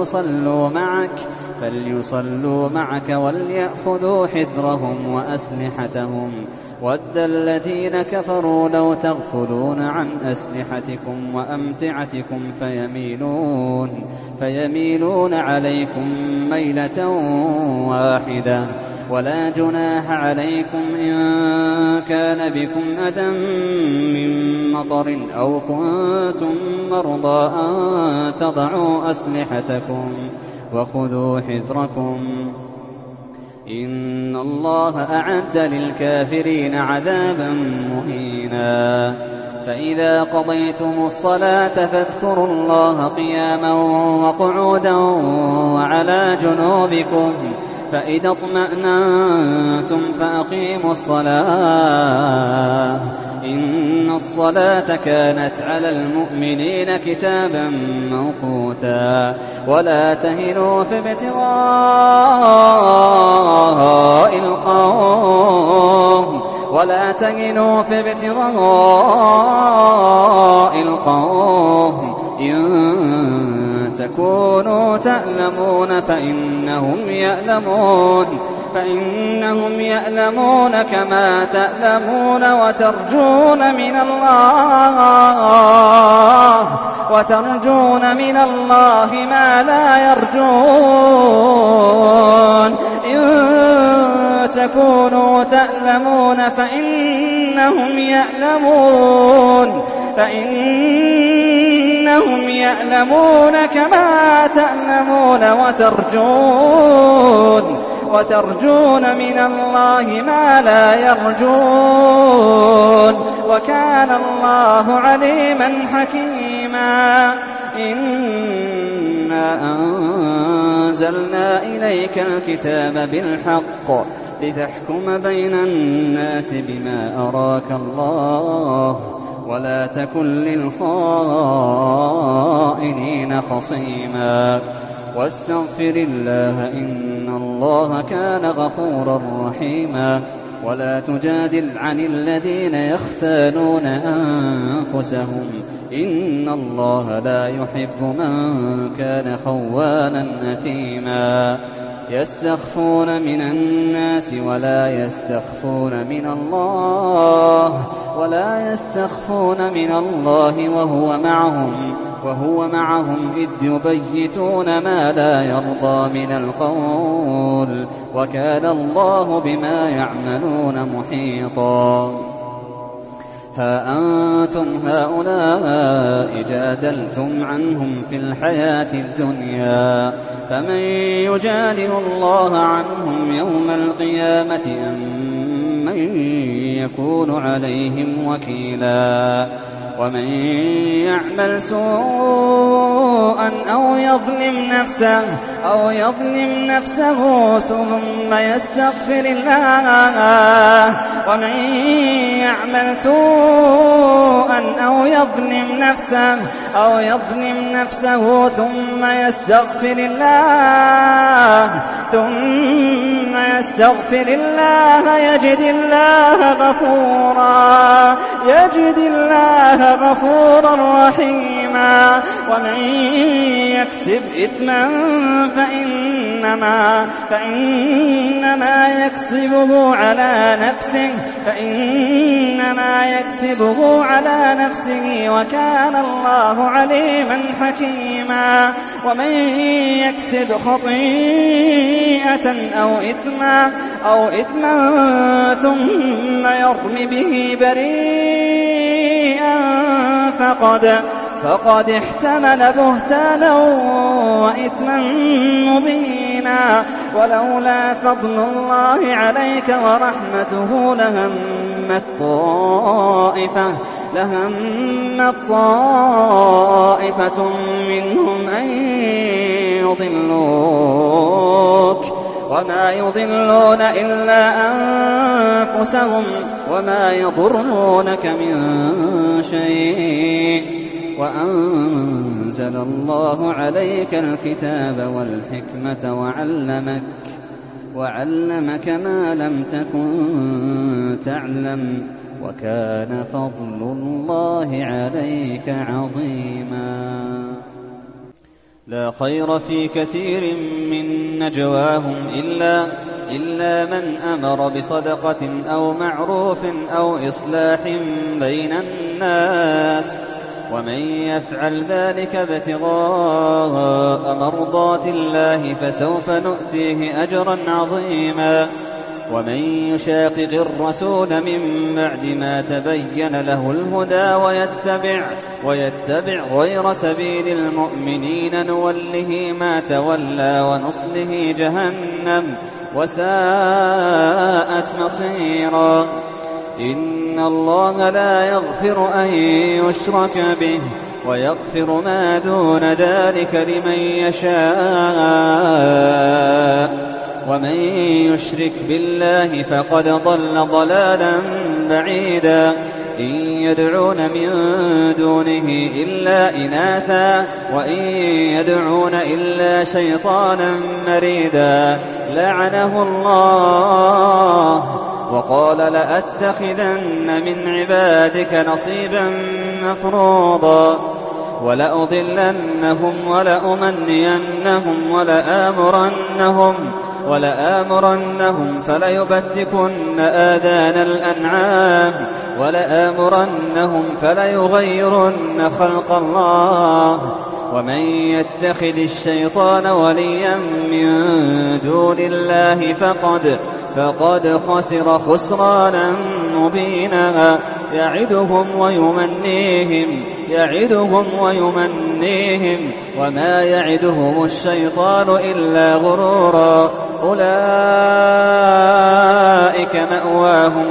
فليصلوا معك وليأخذوا حذرهم وأسلحتهم ود الذين كفروا لو تغفلون عن أسلحتكم وأمتعتكم فيميلون عليكم ميلة واحدة. ولا جناح عليكم إن كان بكم أذى من مطر أو كنتم مرضى أن تضعوا أسلحتكم وخذوا حذركم إن الله أعد للكافرين عذابا مهينا. فإذا قضيتم الصلاة فاذكروا الله قياما وقعودا وعلى جنوبكم فإذا اطمأننتم فأقيموا الصلاة إن الصلاة كانت على المؤمنين كتابا موقوتا. ولا تهنوا في ابتغاء القوم إن تكونوا تألمون فإنهم يألمون كما تألمون وترجون من الله ما لا يرجون. إن تكونوا تألمون فإنهم يألمون كما تألمون وترجون من الله ما لا يرجون. وكان الله عليما حكيما. إنا أنزلنا إليك الكتاب بالحق لتحكم بين الناس بما أراك الله ولا تكن للخائنين خصيما. واستغفر الله إن الله كان غفورا رحيما. ولا تجادل عن الذين يختانون أنفسهم إن الله لا يحب من كان خوانا أثيما. يستخفون من الناس ولا يستخفون من الله وهو معهم إذ يبيتون ما لا يرضى من القول وكان الله بما يعملون محيطا. ها أنتم هؤلاء جادلتم عنهم في الحياة الدنيا فمن يجادل الله عنهم يوم القيامة أم من يكون عليهم وكيلا. ومن يعمل سوءا أو يظلم نفسه ثم يستغفر الله ثم يستغفر الله يجد الله غفورا رحيما. ومن يكسب إثما فإنما يكسبه على نفسه إنما يكسبه على نفسه وكان الله عليما حكيما. ومن يكسب خطيئة أو إثما ثم يرم به بريئا فقد احتمل بهتانا وإثما مبينا. ولولا فضل الله عليك ورحمته لهمت طائفة منهم أن يضلوك وما يضلون إلا أنفسهم وما يضرونك من شيء. وأنزل الله عليك الكتاب والحكمة وعلمك ما لم تكن تعلم وكان فضل الله عليك عظيما. لا خير في كثير من نجواهم إلا من أمر بصدقة أو معروف أو إصلاح بين الناس ومن يفعل ذلك ابتغاء مرضات الله فسوف نؤتيه أجرا عظيما. ومن يشاقق الرسول من بعد ما تبين له الهدى ويتبع غير سبيل المؤمنين نوله ما تولى ونصله جهنم وساءت مصيرا. إن الله لا يغفر أن يشرك به ويغفر ما دون ذلك لمن يشاء ومن يشرك بالله فقد ضل ضلالا بعيدا. إن يدعون من دونه إلا إناثا وإن يدعون إلا شيطانا مريدا لعنه الله وقال لأتخذن من عبادك نصيبا مفروضا ولأضلنهم ولأمنينهم ولآمرنهم فليبتكن آذان الأنعام ولآمرنهم فليغيرن خلق الله. ومن يتخذ الشيطان وليا من دون الله فقد خسر خسرانا مبينا. يعدهم ويمنيهم وما يعدهم الشيطان إلا غرورا. أولئك مأواهم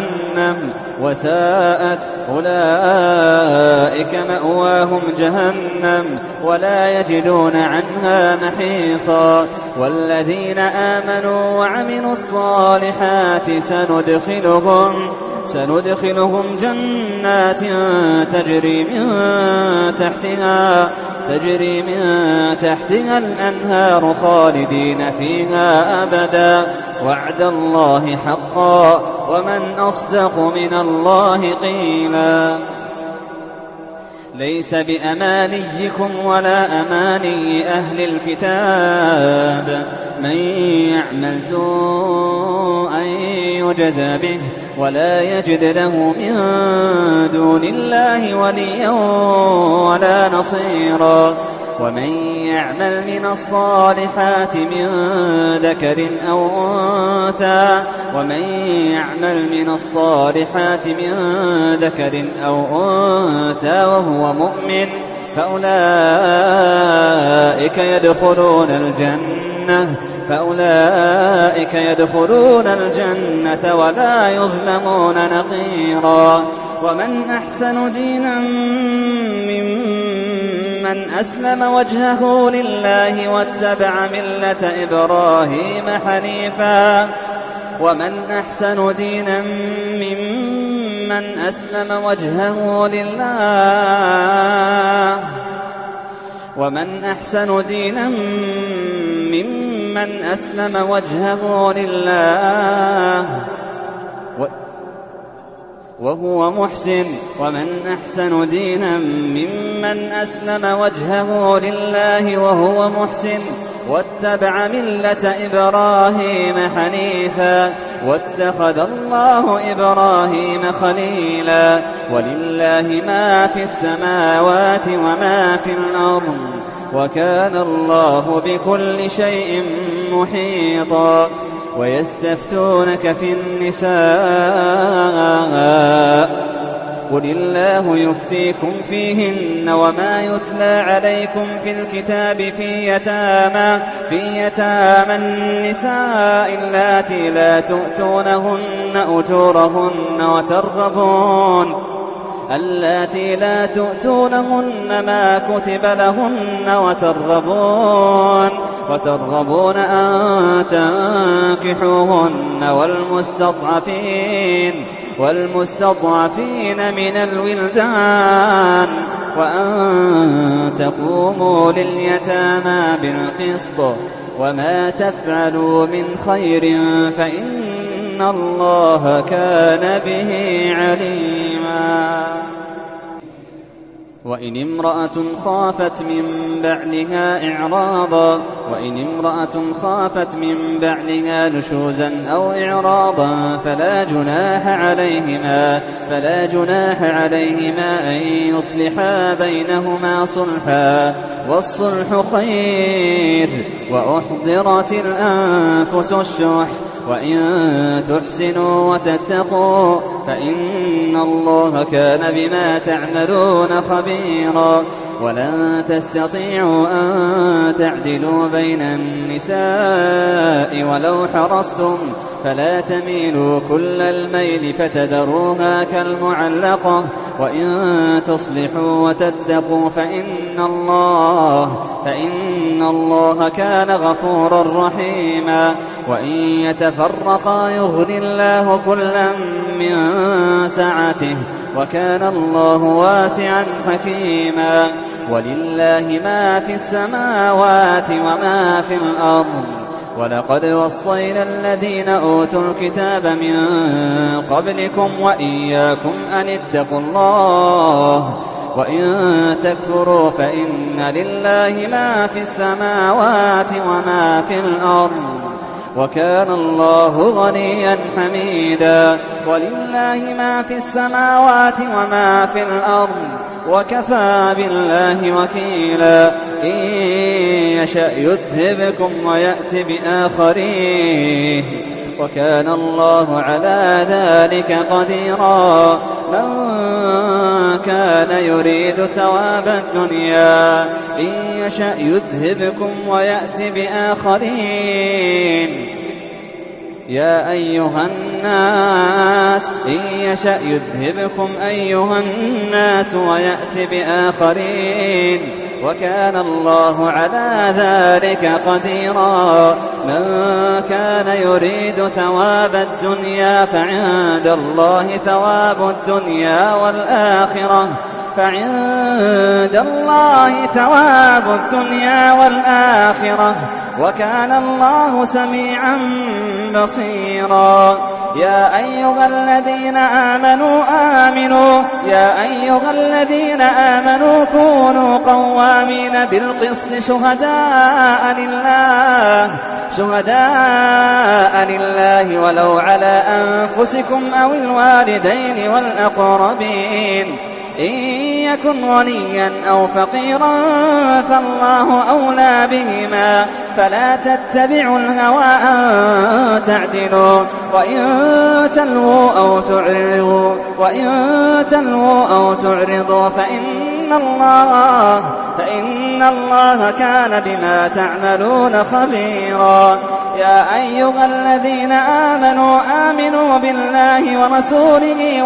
جهنم ولا يجدون عنها محيصا. والذين آمنوا وعملوا الصالحات سندخلهم جنات تجري من تحتها الأنهار خالدين فيها أبدا وعد الله حقا ومن أصدق من الله قيلا. ليس بأمانيكم ولا أماني أهل الكتاب من يعمل سوءا يجزى به ولا يجد له من دون الله وليا ولا نصيرا. ومن يعمل من الصالحات من ذكر أو أنثى وهو مؤمن فأولئك يدخلون الجنة ولا يظلمون نقيرا. ومن أحسن دينا ممن أسلم وجهه لله واتبع ملة إبراهيم حنيفا. ومن أحسن دينا ممن أسلم وجهه لله وهو محسن. ومن أحسن دينا ممن أسلم وجهه لله وهو محسن واتبع ملة إبراهيم حنيفا واتخذ الله إبراهيم خليلا ولله ما في السماوات وما في الأرض وكان الله بكل شيء محيطا ويستفتونك في النساء قل الله يفتيكم فيهن وما يتلى عليكم في الكتاب في يتامى النساء اللاتي لا تؤتونهن ما كتب لهن وترغبون أن تنكحوهن والمستضعفين من الولدان وأن تقوموا لليتامى بالقسط وما تفعلوا من خير فإن الله كان به عليما وإن امرأة خافت من بعلها نشوزا أو إعراضا فلا جناح عليهما أن يصلحا بينهما صلحا والصلح خير وأحضرت الأنفس الشح وإن تحسنوا وتتقوا فإن الله كان بما تعملون خبيرا ولن تستطيعوا أن تعدلوا بين النساء ولو حرصتم فلا تميلوا كل الميل فتذروها كالمعلقة وإن تصلحوا وتتقوا فإن الله كان غفورا رحيما وإن يتفرقا يغني الله كلا من سعته وكان الله واسعا حكيما ولله ما في السماوات وما في الأرض ولقد وصينا الذين أوتوا الكتاب من قبلكم وإياكم أن اتقوا الله وإن تكفروا فإن لله ما في السماوات وما في الأرض وكان الله غنيا حميدا ولله ما في السماوات وما في الأرض وكفى بالله وكيلا إن يشأ يذهبكم ويأتي بآخرين وكان الله على ذلك قديرا من كان يريد ثواب الدنيا إن يشأ يذهبكم ويأتي بآخرين يا أيها الناس إن يشأ يذهبكم أيها الناس ويأتي بآخرين وكان الله على ذلك قديرا من كان يريد ثواب الدنيا فعند الله ثواب الدنيا والآخرة وكان الله سميعا بصيرا يا أيها الذين آمنوا كونوا قوامين بالقسط شهداء لله ولو على أنفسكم أو الوالدين والأقربين إن يكن غنيا أو فقيرا فالله أولى بهما فلا تتبعوا الهوى أن تعدلوا وإن تلووا أو تعرضوا فإن الله كان بما تعملون خبيرا يا أيها الذين آمنوا بالله ورسوله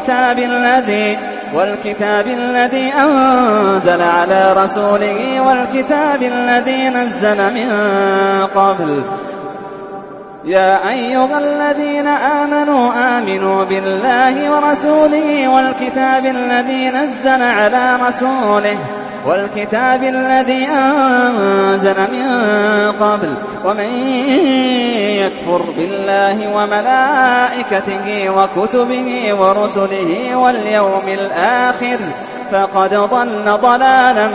والكتاب الذي أنزل على رسوله والكتاب الذي نزل من قبل يا أيها الذين آمنوا بالله ورسوله والكتاب الذي نزل على رسوله والكتاب الذي أنزل من قبل ومن يكفر بالله وملائكته وكتبه ورسله واليوم الآخر فقد ضل ضلالا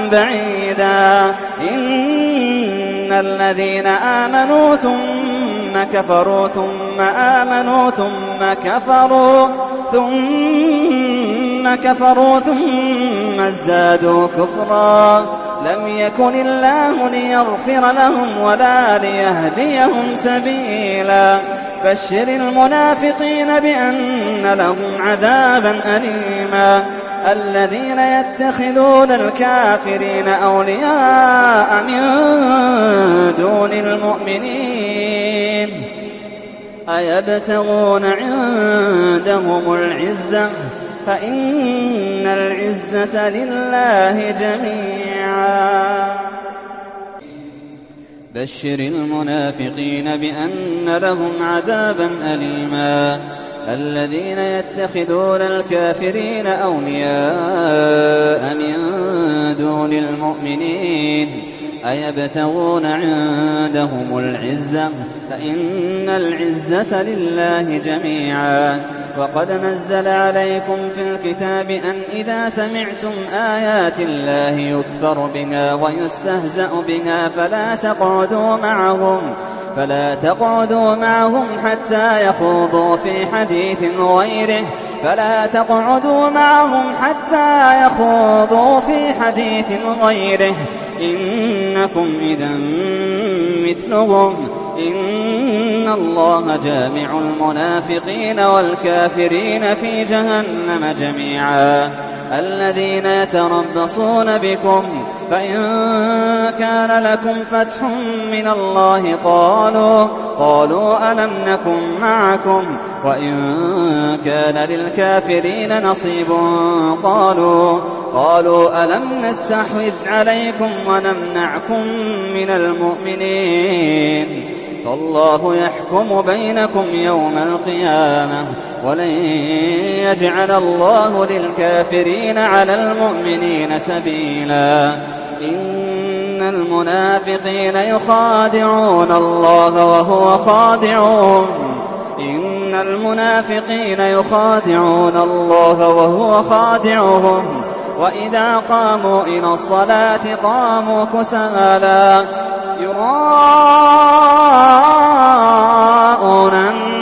بعيدا إن الذين آمنوا ثم كفروا ثم آمنوا ثم كفروا ثم ازدادوا كفرا لم يكن الله ليغفر لهم ولا ليهديهم سبيلا بشر المنافقين بأن لهم عذابا أليما الذين يتخذون الكافرين أولياء من دون المؤمنين أيبتغون عندهم العزة فإن العزة لله جميعا بشر المنافقين بأن لهم عذابا أليما الذين يتخذون الكافرين أولياء من دون المؤمنين أيبتغون عندهم العزة فإن العزة لله جميعا وقد نزل عليكم في الكتاب أن إذا سمعتم آيات الله يكفر بها ويستهزأ بها فلا تقعدوا معهم حتى يخوضوا في حديث غيره إنكم إذا مثلهم إن الله جامع المنافقين والكافرين في جهنم جميعا الذين يتربصون بكم فإن كان لكم فتح من الله قالوا ألم نكن معكم وإن كان للكافرين نصيب قالوا ألم نستحوذ عليكم ونمنعكم من المؤمنين فالله يحكم بينكم يوم القيامة ولن يجعل الله للكافرين على المؤمنين سبيلا إن المنافقين يخادعون الله وهو خادعهم وإذا قاموا إلى الصلاة قاموا كسالى يراءون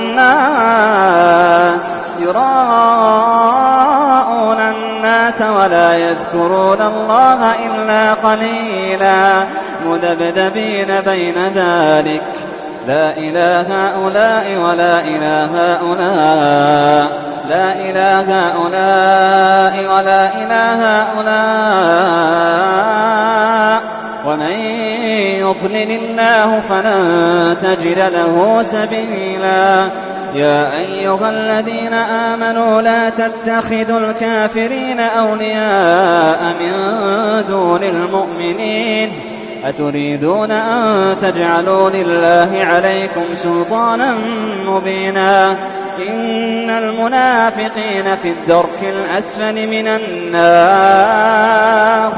الناس ولا يذكرون الله إلا قليلا مذبذبين بين ذلك لا إله هؤلاء ولا إله هؤلاء لا إله هؤلاء ولا إله هؤلاء ومن يضلل الله فلن تجد له سبيلا يا أيها الذين آمنوا لا تتخذوا الكافرين أولياء من دون المؤمنين أتريدون أن تجعلوا لله عليكم سلطانا مبينا إن المنافقين في الدرك الأسفل من النار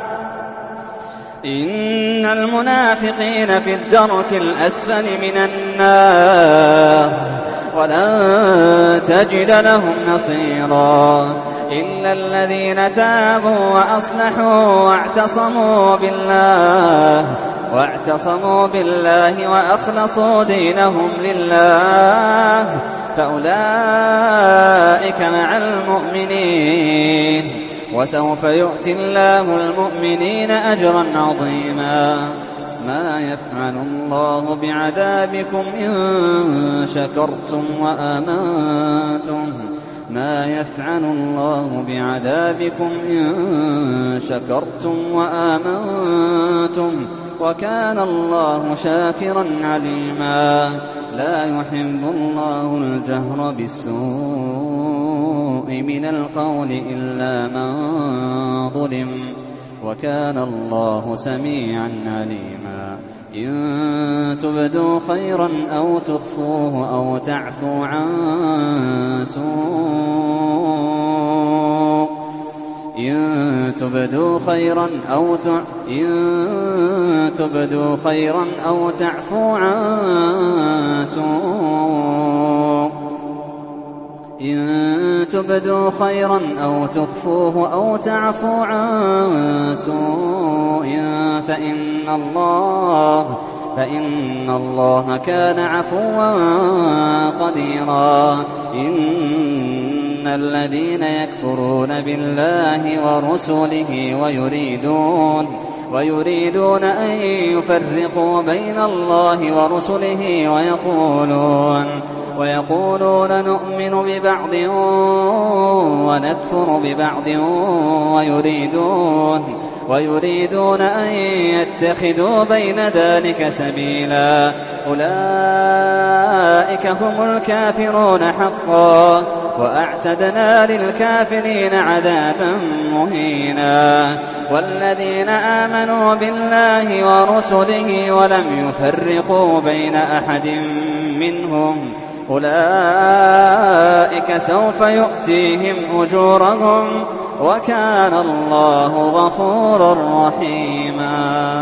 ولن تجد لهم نصيرا إلا الذين تابوا وأصلحوا واعتصموا بالله وأخلصوا دينهم لله فأولئك مع المؤمنين وسوف يؤتي الله المؤمنين أجرا عظيما ما يفعل الله بعذابكم إن شكرتم وآمنتم وكان الله شاكرا عليما لا يحب الله الجهر بالسوء من القول إلا من ظلم وكان الله سميعا عليما إن تبدوا خيرا أو تخفوه أو تعفو عن سوء إن تبدوا خيرا أو تعفو عن سوء إن تبدوا خيرا أو تخفوه أو تعفو فإن فإن الله كان عفوا قديرا. إن الذين يكفرون بالله ورسله ويريدون أن يفرقوا بين الله ورسله ويقولون نؤمن ببعض ونكفر ببعض ويريدون أن يتخذوا بين ذلك سبيلا. أولئك هم الكافرون حقا، وأعتدنا للكافرين عذابا مهينا. والذين آمنوا بالله ورسله ولم يفرقوا بين أحد منهم أولئك سوف يؤتيهم أجورهم، وكان الله غفورا رحيما.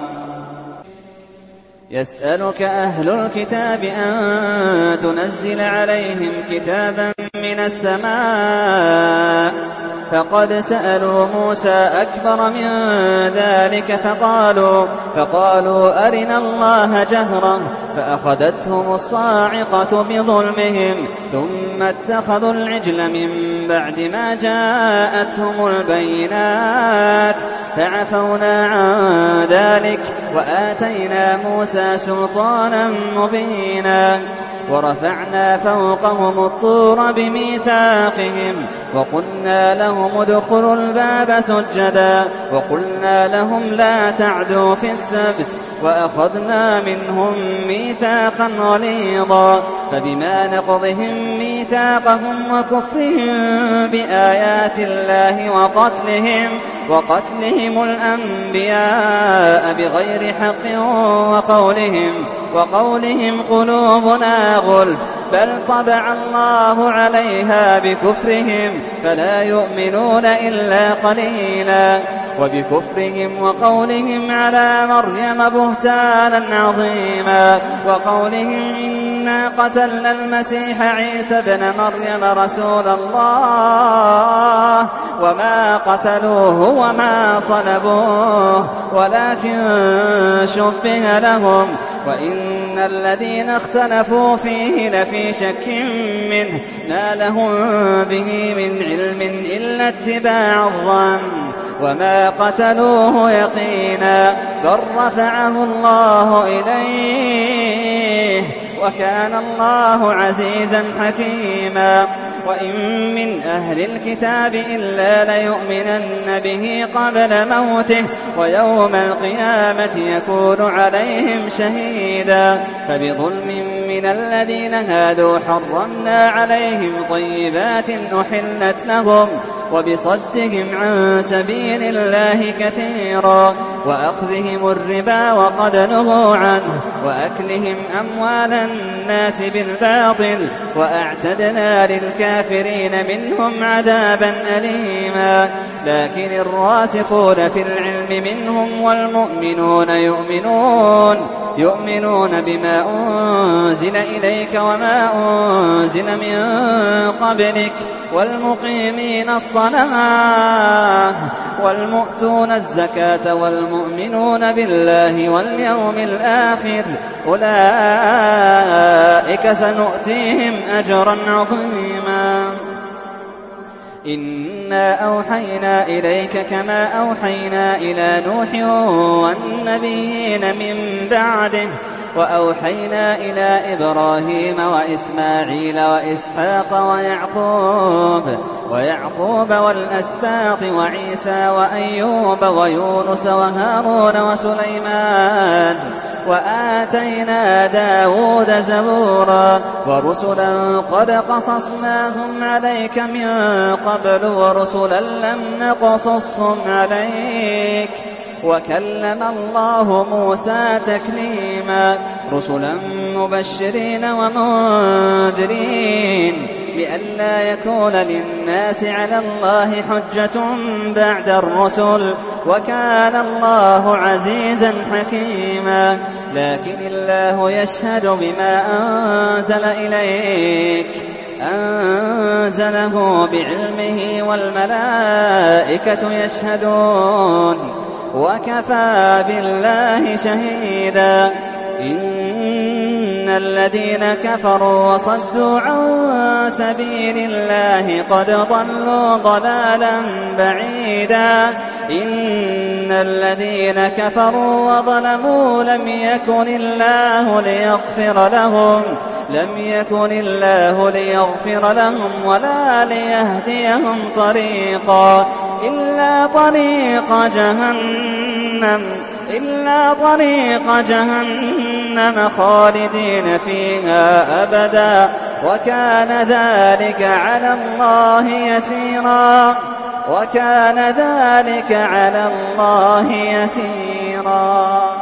يسألك أهل الكتاب أن تنزل عليهم كتابا من السماء، فقد سألوا موسى أكبر من ذلك فقالوا أرنا الله جهرة فأخذتهم الصاعقة بظلمهم، ثم اتخذوا العجل من بعد ما جاءتهم البينات، فعفونا عن ذلك وآتينا موسى سلطانا مبينا. ورفعنا فوقهم الطور بميثاقهم وقلنا لهم ادخلوا الباب سجدا وقلنا لهم لا تعدوا في السبت وأخذنا منهم ميثاقا غليظا. فبما نقضهم ميثاقهم وكفرهم بآيات الله وقتلهم الأنبياء بغير حق وقولهم قلوبنا غلف بل طبع الله عليها بكفرهم فلا يؤمنون إلا قليلا. وبكفرهم وقولهم على مريم بهتانا عظيما، وقولهم إنا قتلنا المسيح عيسى ابن مريم رسول الله وما قتلوه وما صلبوه ولكن شبه لهم، وإن الذين اختلفوا فيه لفي شك منه ما لهم به من علم إلا اتباع الظن وما قتلوه يقينا، بل رفعه الله إليه وكان الله عزيزا حكيما. وإن من أهل الكتاب إلا ليؤمنن به قبل موته ويوم القيامة يكون عليهم شهيدا. فبظلم من الذين هادوا حرمنا عليهم طيبات أحلت لهم وبصدهم عن سبيل الله كثيرا وأخذهم الربا وقد نهوا عنه وأكلهم أموال الناس بالباطل وأعتدنا للكافرين منهم عذابا أليما. لكن الراسخون في العلم منهم والمؤمنون يؤمنون بما أنزل إليك وما أنزل من قبلك والمقيمين الصلاة والمؤتون الزكاة والمؤمنون بالله واليوم الآخر أولئك سنؤتيهم أجرا عظيما. إنا أوحينا إليك كما أوحينا إلى نوح والنبيين من بعده وأوحينا إلى إبراهيم وإسماعيل وإسحاق ويعقوب والأسباط وعيسى وأيوب ويونس وهارون وسليمان وآتينا داود زبورا ورسلا قد قصصناهم عليك من قبل ورسلا لم نقصصهم عليك وكلم الله موسى تكليما. رسلا مبشرين ومنذرين لئلا يكون للناس على الله حجة بعد الرسل وكان الله عزيزا حكيما. لكن الله يشهد بما أنزل إليك أنزله بعلمه والملائكة يشهدون وكفى بالله شهيدا. إن الذين كفروا وصدوا عن سبيل الله قد ضلوا ضلالا بعيدا إن الذين كفروا وظلموا لم يكن الله ليغفر لهم ولا ليهديهم طريقا إلا طريق جهنم خالدين فيها أبدا وكان ذلك على الله يسيرا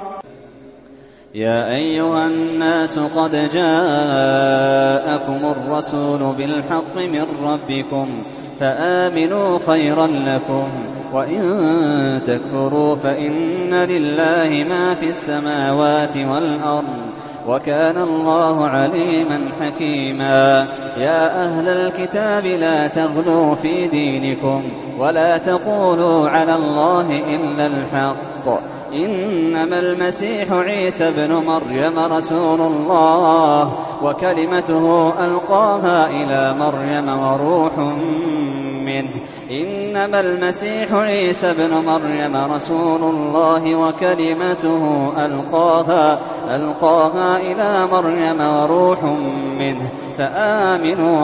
يا أيها الناس قد جاءكم الرسول بالحق من ربكم فآمنوا خيرا لكم وإن تكفروا فإن لله ما في السماوات والأرض وكان الله عليما حكيما يا أهل الكتاب لا تغلوا في دينكم ولا تقولوا على الله إلا الحق إنما المسيح عيسى بن مريم رسول الله وكلمته ألقاها إلى مريم وروح منه إنما المسيح عيسى بن مريم رسول الله وكلمته ألقاها إلى مريم وروح منه فآمنوا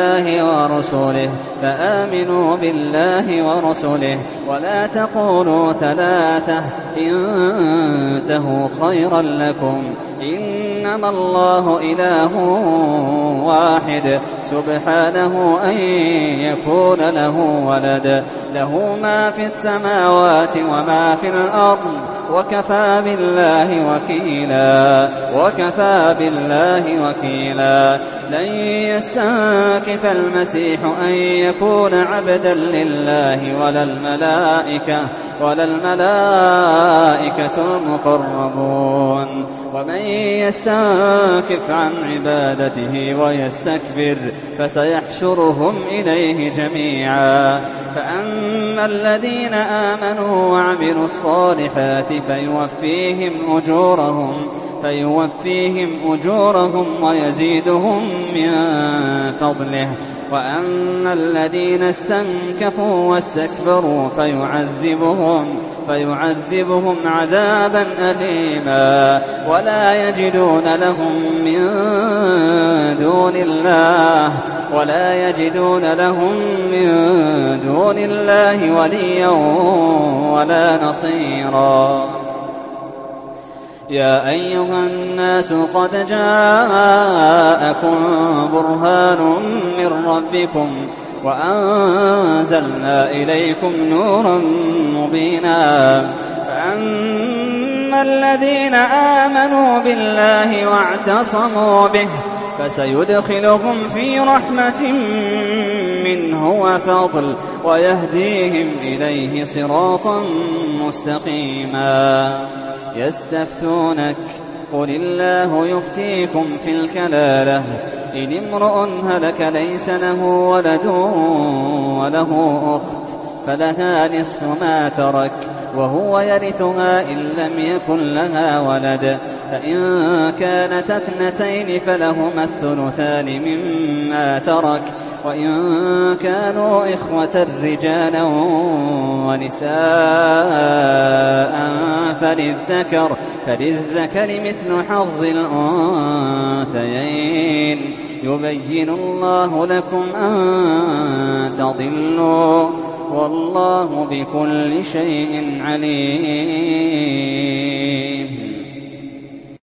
بالله ورسله ولا تقولوا ثلاثة انتهوا خيرا لكم إنما الله إله واحد سبحانه أن يكون له ولد له ما في السماوات وما في الأرض وكفى بالله وكيلا لن يستنكف المسيح أن يكون عبدا لله ولا الملائكة المقربون ومن يستنكف عن عبادته ويستكبر فسيحشرهم إليه جميعا فأما الذين آمنوا وعملوا الصالحات فيوفيهم أجورهم ويزيدهم من فضله وأما الذين استنكفوا واستكبروا فيعذبهم عذابا أليما ولا يجدون لهم من دون الله وليا ولا نصيرا يا أيها الناس قد جاءكم برهان من ربكم وأنزلنا إليكم نورا مبينا فأما الذين آمنوا بالله واعتصموا به فسيدخلهم في رحمة منه وفضل ويهديهم إليه صراطا مستقيما يستفتونك قل الله يفتيكم في الكلالة إن امرؤ هلك ليس له ولد وله أخت فلها نصف ما ترك وهو يرثها إن لم يكن لها ولد فإن كانت اثنتين فلهما الثلثان مما ترك وإن كانوا إخوة رجالا ونساء فللذكر مثل حظ الأنثيين يبين الله لكم أن تضلوا والله بكل شيء عليم